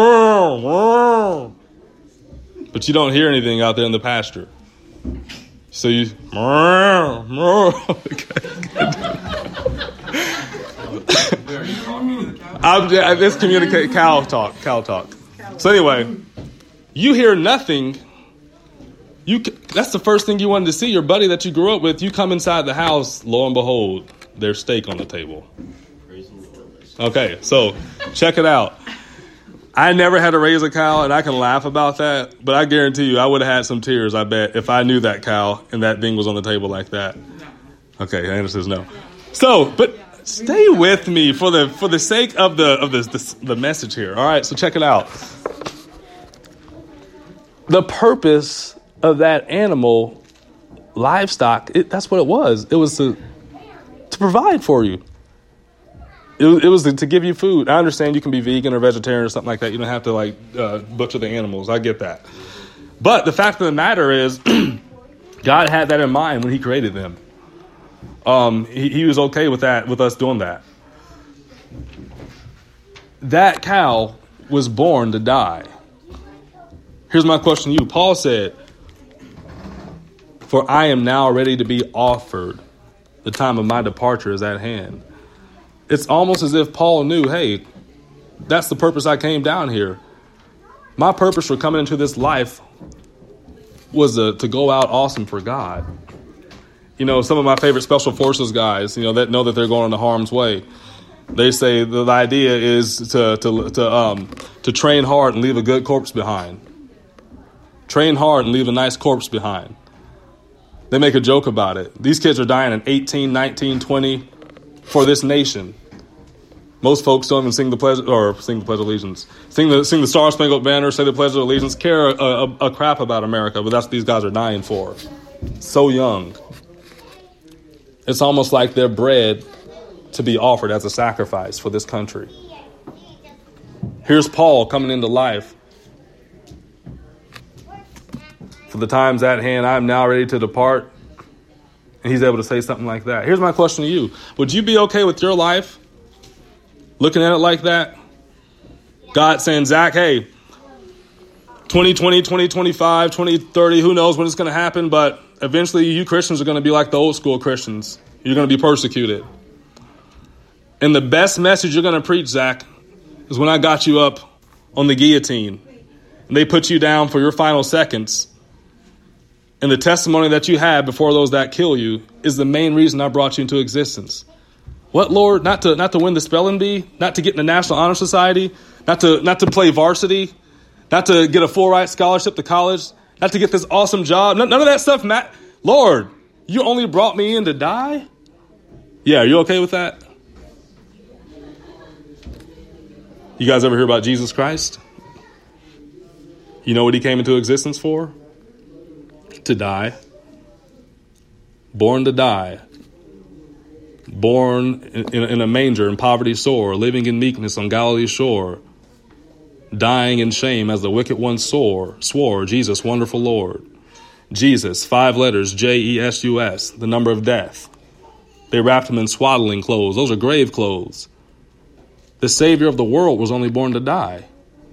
But you don't hear anything out there in the pasture. So you, let's communicate cow talk. So anyway, you hear nothing. That's the first thing you wanted to see. Your buddy that you grew up with, you come inside the house, lo and behold, there's steak on the table. Okay, so check it out. I never had to raise a cow, and I can laugh about that, but I guarantee you I would have had some tears, I bet, if I knew that cow and that thing was on the table like that. Okay, Anna says no. So, but stay with me for the sake of the message here. All right, so check it out. The purpose of that animal, livestock, that's what it was. It was to provide for you. It was to give you food. I understand you can be vegan or vegetarian or something like that. You don't have to butcher the animals. I get that. But the fact of the matter is, God had that in mind when he created them. He was okay with that, with us doing that. That cow was born to die. Here's my question to you. Paul said, "For I am now ready to be offered. The time of my departure is at hand." It's almost as if Paul knew, hey, that's the purpose I came down here. My purpose for coming into this life was to go out awesome for God. You know, some of my favorite special forces guys, that know that they're going into harm's way. They say the idea is to train hard and leave a good corpse behind. Train hard and leave a nice corpse behind. They make a joke about it. These kids are dying at 18, 19, 20 for this nation. Most folks don't even sing the Pledge of Allegiance. Sing the Star Spangled Banner, say the Pledge of Allegiance, care a crap about America, but that's what these guys are dying for. So young. It's almost like they're bred to be offered as a sacrifice for this country. Here's Paul coming into life. For the times at hand, I am now ready to depart. And he's able to say something like that. Here's my question to you. Would you be okay with your life looking at it like that? God saying, Zach, hey, 2020, 2025, 2030, who knows when it's going to happen, but eventually you Christians are going to be like the old school Christians. You're going to be persecuted. And the best message you're going to preach, Zach, is when I got you up on the guillotine and they put you down for your final seconds. And the testimony that you have before those that kill you is the main reason I brought you into existence. What, Lord? Not to win the spelling bee, not to get in the National Honor Society, not to play varsity, not to get a full ride scholarship to college, not to get this awesome job. None of that stuff, Matt. Lord, you only brought me in to die? Yeah, are you okay with that? You guys ever hear about Jesus Christ? You know what he came into existence for? To die. Born to die. Born in a manger in poverty sore, living in meekness on Galilee's shore, dying in shame as the wicked one swore, Jesus, wonderful Lord. Jesus, 5 letters, Jesus, the number of death. They wrapped him in swaddling clothes. Those are grave clothes. The Savior of the world was only born to die.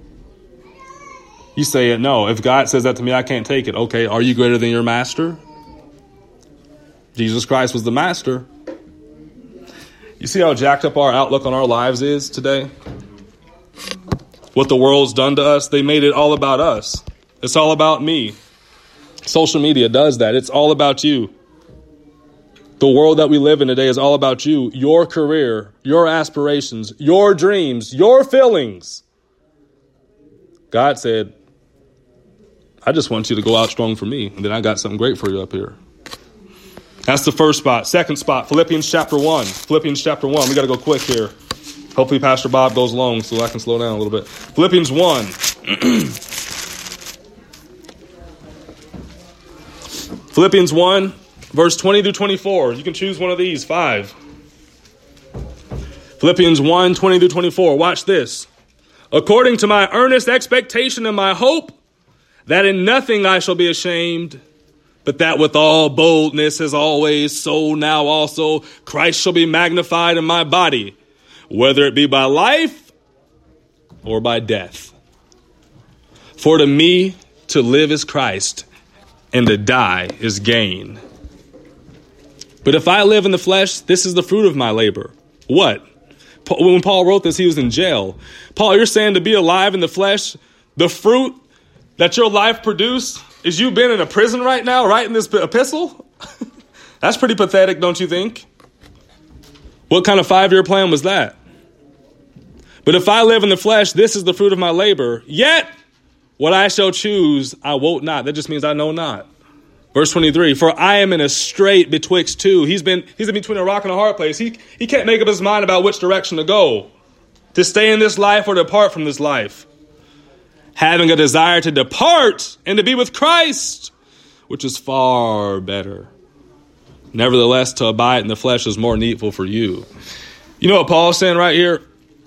You say, no, if God says that to me, I can't take it. Okay, are you greater than your master? Jesus Christ was the master. You see how jacked up our outlook on our lives is today? What the world's done to us, they made it all about us. It's all about me. Social media does that. It's all about you. The world that we live in today is all about you, your career, your aspirations, your dreams, your feelings. God said, I just want you to go out strong for me. And then I got something great for you up here. That's the first spot. Second spot, Philippians chapter 1. Philippians chapter 1. We got to go quick here. Hopefully Pastor Bob goes long so I can slow down a little bit. Philippians 1. Philippians 1, verse 20 through 24. You can choose one of these, 5. Philippians 1, 20 through 24. Watch this. According to my earnest expectation and my hope, that in nothing I shall be ashamed, but that with all boldness as always, so now also Christ shall be magnified in my body, whether it be by life or by death. For to me to live is Christ, and to die is gain. But if I live in the flesh, this is the fruit of my labor. What? When Paul wrote this, he was in jail. Paul, you're saying to be alive in the flesh, the fruit that your life produced is you being in a prison right now, writing this epistle? That's pretty pathetic, don't you think? What kind of 5-year plan was that? But if I live in the flesh, this is the fruit of my labor. Yet, what I shall choose, I wot not. That just means I know not. Verse 23, for I am in a strait betwixt two. He's in between a rock and a hard place. He can't make up his mind about which direction to go. To stay in this life or depart from this life. Having a desire to depart and to be with Christ, which is far better. Nevertheless, to abide in the flesh is more needful for you. You know what Paul's saying right here?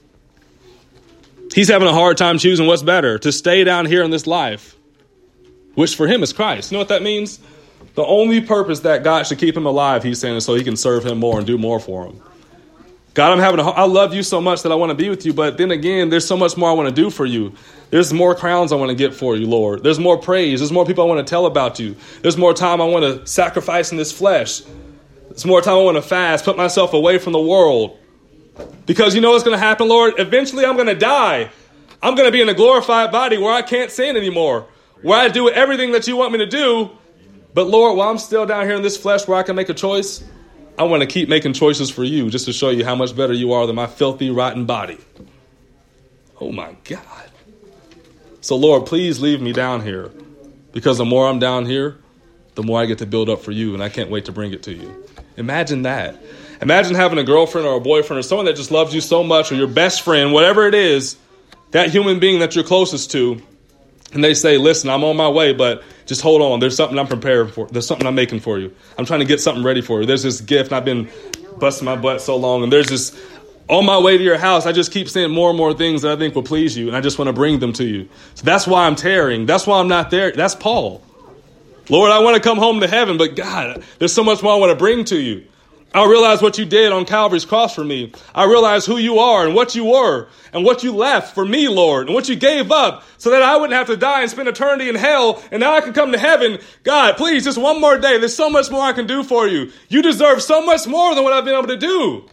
He's having a hard time choosing what's better, to stay down here in this life, which for him is Christ. You know what that means? The only purpose that God should keep him alive, he's saying, is so he can serve him more and do more for him. God, I love you so much that I want to be with you, but then again, there's so much more I want to do for you. There's more crowns I want to get for you, Lord. There's more praise. There's more people I want to tell about you. There's more time I want to sacrifice in this flesh. There's more time I want to fast, put myself away from the world. Because you know what's going to happen, Lord? Eventually I'm going to die. I'm going to be in a glorified body where I can't sin anymore, where I do everything that you want me to do. But Lord, while I'm still down here in this flesh where I can make a choice, I want to keep making choices for you just to show you how much better you are than my filthy, rotten body. Oh my God. So Lord, please leave me down here, because the more I'm down here, the more I get to build up for you, and I can't wait to bring it to you. Imagine that. Imagine having a girlfriend or a boyfriend or someone that just loves you so much, or your best friend, whatever it is, that human being that you're closest to, and they say, listen, I'm on my way, but just hold on. There's something I'm preparing for. There's something I'm making for you. I'm trying to get something ready for you. There's this gift, and I've been busting my butt so long, and there's this, on my way to your house, I just keep seeing more and more things that I think will please you, and I just want to bring them to you. So that's why I'm tarrying. That's why I'm not there. That's Paul. Lord, I want to come home to heaven, but God, there's so much more I want to bring to you. I realize what you did on Calvary's cross for me. I realize who you are and what you were and what you left for me, Lord, and what you gave up so that I wouldn't have to die and spend eternity in hell, and now I can come to heaven. God, please, just one more day. There's so much more I can do for you. You deserve so much more than what I've been able to do.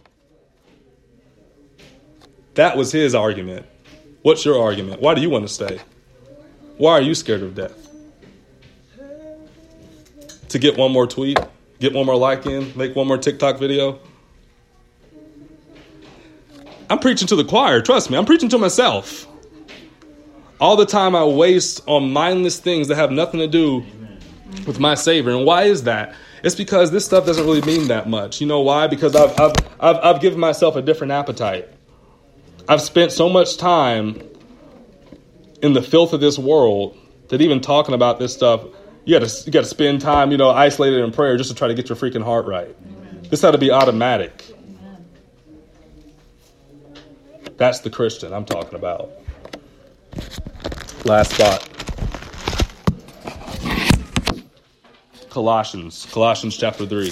That was his argument. What's your argument? Why do you want to stay? Why are you scared of death? To get one more tweet? Get one more like in, make one more TikTok video. I'm preaching to the choir. Trust me, I'm preaching to myself. All the time I waste on mindless things that have nothing to do with my Savior. And why is that? It's because this stuff doesn't really mean that much. You know why? Because I've given myself a different appetite. I've spent so much time in the filth of this world that even talking about this stuff, you got to spend time, isolated in prayer just to try to get your freaking heart right. Amen. This ought to be automatic. Amen. That's the Christian I'm talking about. Last spot. Colossians chapter 3.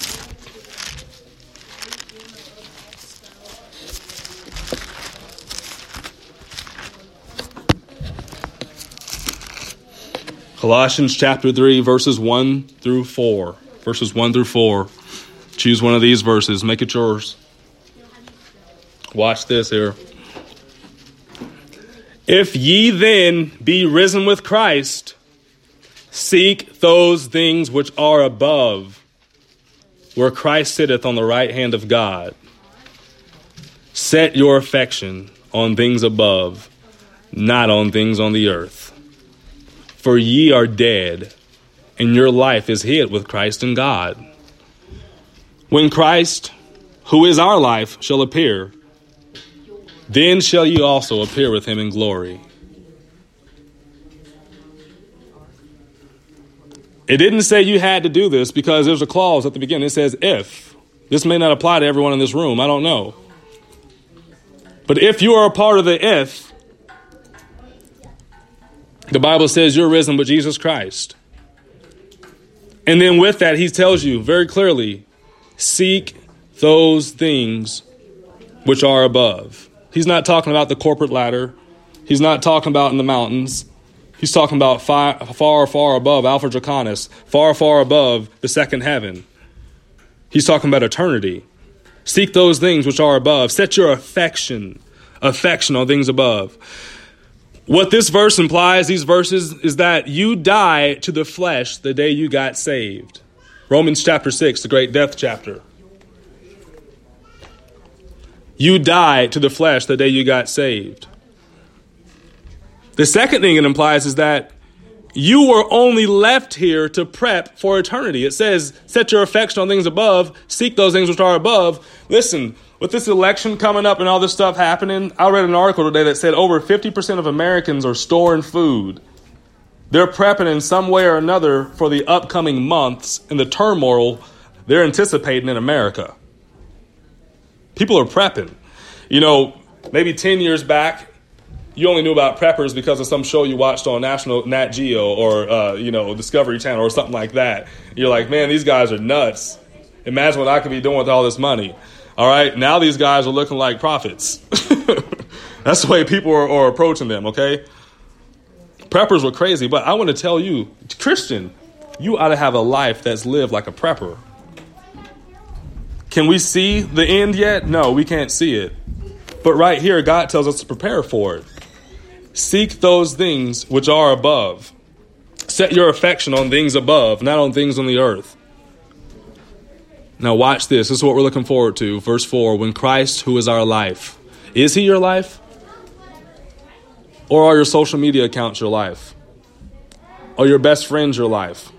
Colossians chapter 3, verses 1 through 4. Verses 1 through 4. Choose one of these verses. Make it yours. Watch this here. If ye then be risen with Christ, seek those things which are above, where Christ sitteth on the right hand of God. Set your affection on things above, not on things on the earth. For ye are dead, and your life is hid with Christ in God. When Christ, who is our life, shall appear, then shall ye also appear with him in glory. It didn't say you had to do this because there's a clause at the beginning. It says if. This may not apply to everyone in this room. I don't know. But if you are a part of the if, the Bible says you're risen with Jesus Christ. And then with that, he tells you very clearly, seek those things which are above. He's not talking about the corporate ladder. He's not talking about in the mountains. He's talking about far, far above Alpha Draconis, far, far above the second heaven. He's talking about eternity. Seek those things which are above. Set your affection on things above. What this verse implies, these verses, is that you die to the flesh the day you got saved. Romans chapter 6, the great death chapter. You die to the flesh the day you got saved. The second thing it implies is that you were only left here to prep for eternity. It says, set your affection on things above, seek those things which are above. Listen, with this election coming up and all this stuff happening, I read an article today that said over 50% of Americans are storing food. They're prepping in some way or another for the upcoming months and the turmoil they're anticipating in America. People are prepping. Maybe 10 years back, you only knew about preppers because of some show you watched on National Nat Geo or, Discovery Channel or something like that. You're like, man, these guys are nuts. Imagine what I could be doing with all this money. All right, now these guys are looking like prophets. That's the way people are approaching them, okay? Preppers were crazy, but I want to tell you, Christian, you ought to have a life that's lived like a prepper. Can we see the end yet? No, we can't see it. But right here, God tells us to prepare for it. Seek those things which are above. Set your affection on things above, not on things on the earth. Now watch this. This is what we're looking forward to. Verse 4, when Christ, who is our life. Is he your life? Or are your social media accounts your life? Are your best friends your life?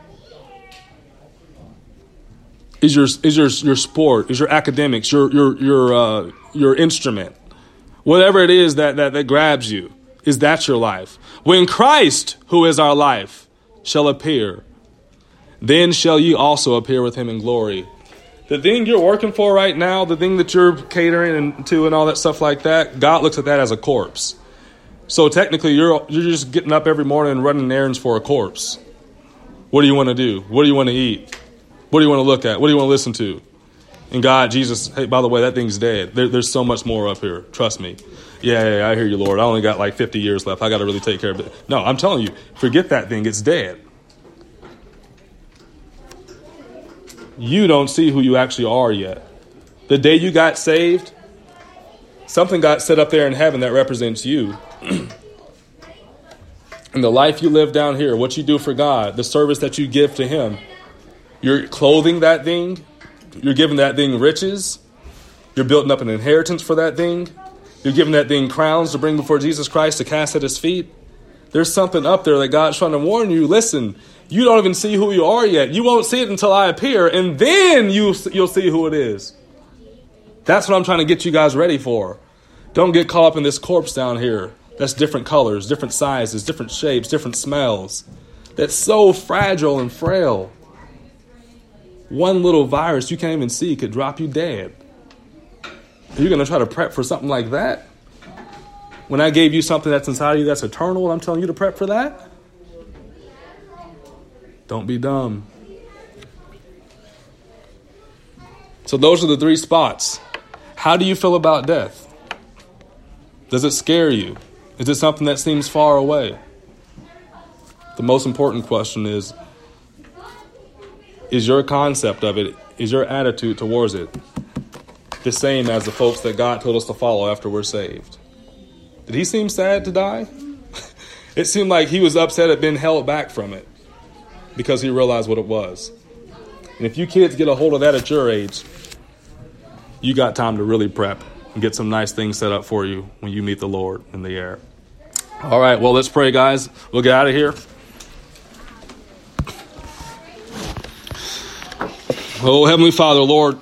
Is your sport, is your academics, your instrument, whatever it is that grabs you, is that your life? When Christ, who is our life, shall appear, then shall ye also appear with him in glory. The thing you're working for right now, the thing that you're catering to and all that stuff like that, God looks at that as a corpse. So technically you're just getting up every morning and running errands for a corpse. What do you want to do? What do you want to eat? What do you want to look at? What do you want to listen to? And God, Jesus, hey, by the way, that thing's dead. There's so much more up here. Trust me. Yeah, I hear you, Lord. I only got like 50 years left. I got to really take care of it. No, I'm telling you, forget that thing. It's dead. You don't see who you actually are yet. The day you got saved, something got set up there in heaven that represents you. And the life you live down here, what you do for God, the service that you give to him, you're clothing that thing. You're giving that thing riches. You're building up an inheritance for that thing. You're giving that thing crowns to bring before Jesus Christ to cast at his feet. There's something up there that God's trying to warn you. Listen, you don't even see who you are yet. You won't see it until I appear, and then you'll see who it is. That's what I'm trying to get you guys ready for. Don't get caught up in this corpse down here. That's different colors, different sizes, different shapes, different smells. That's so fragile and frail. One little virus you can't even see could drop you dead. You're going to try to prep for something like that? When I gave you something that's inside of you that's eternal, and I'm telling you to prep for that? Don't be dumb. So those are the 3 spots. How do you feel about death? Does it scare you? Is it something that seems far away? The most important question is your concept of it, is your attitude towards it the same as the folks that God told us to follow after we're saved? Did he seem sad to die? It seemed like he was upset at being held back from it because he realized what it was. And if you kids get a hold of that at your age, you got time to really prep and get some nice things set up for you when you meet the Lord in the air. All right, well, let's pray, guys. We'll get out of here. Oh, Heavenly Father, Lord,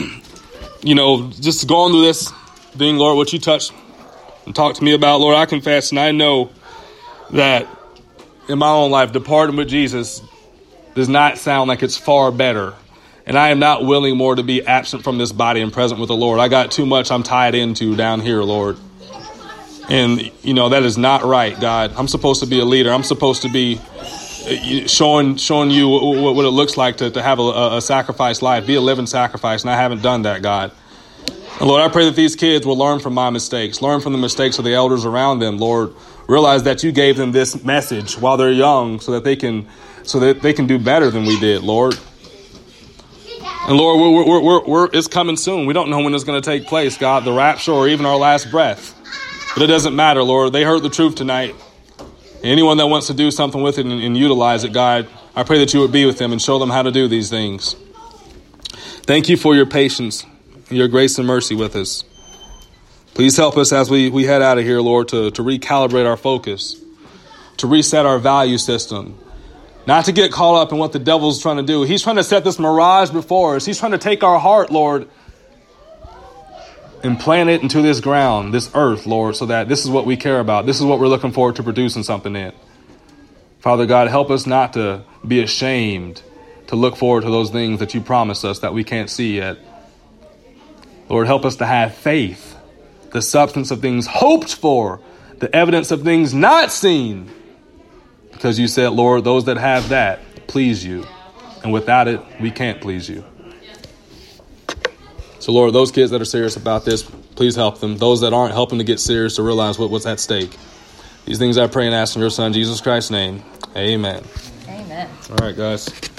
just going through this thing, Lord, what you touched and talked to me about, Lord, I confess and I know that in my own life, departing with Jesus does not sound like it's far better. And I am not willing more to be absent from this body and present with the Lord. I got too much I'm tied into down here, Lord. And, that is not right, God. I'm supposed to be a leader. I'm supposed to be showing you what it looks like to have a sacrificed life, be a living sacrifice. And I haven't done that, God. And Lord, I pray that these kids will learn from my mistakes, learn from the mistakes of the elders around them, Lord. Realize that you gave them this message while they're young so that they can do better than we did, Lord. And Lord, it's coming soon. We don't know when it's going to take place, God, the rapture or even our last breath. But it doesn't matter, Lord. They heard the truth tonight. Anyone that wants to do something with it and utilize it, God, I pray that you would be with them and show them how to do these things. Thank you for your patience and your grace and mercy with us. Please help us as we head out of here, Lord, to recalibrate our focus, to reset our value system, not to get caught up in what the devil's trying to do. He's trying to set this mirage before us. He's trying to take our heart, Lord, and plant it into this ground, this earth, Lord, so that this is what we care about. This is what we're looking forward to producing something in. Father God, help us not to be ashamed to look forward to those things that you promised us that we can't see yet. Lord, help us to have faith the substance of things hoped for, the evidence of things not seen. Because you said, Lord, those that have that please you. And without it, we can't please you. So, Lord, those kids that are serious about this, please help them. Those that aren't, help them to get serious, to realize what's at stake. These things I pray and ask in your Son, Jesus Christ's name. Amen. Amen. All right, guys.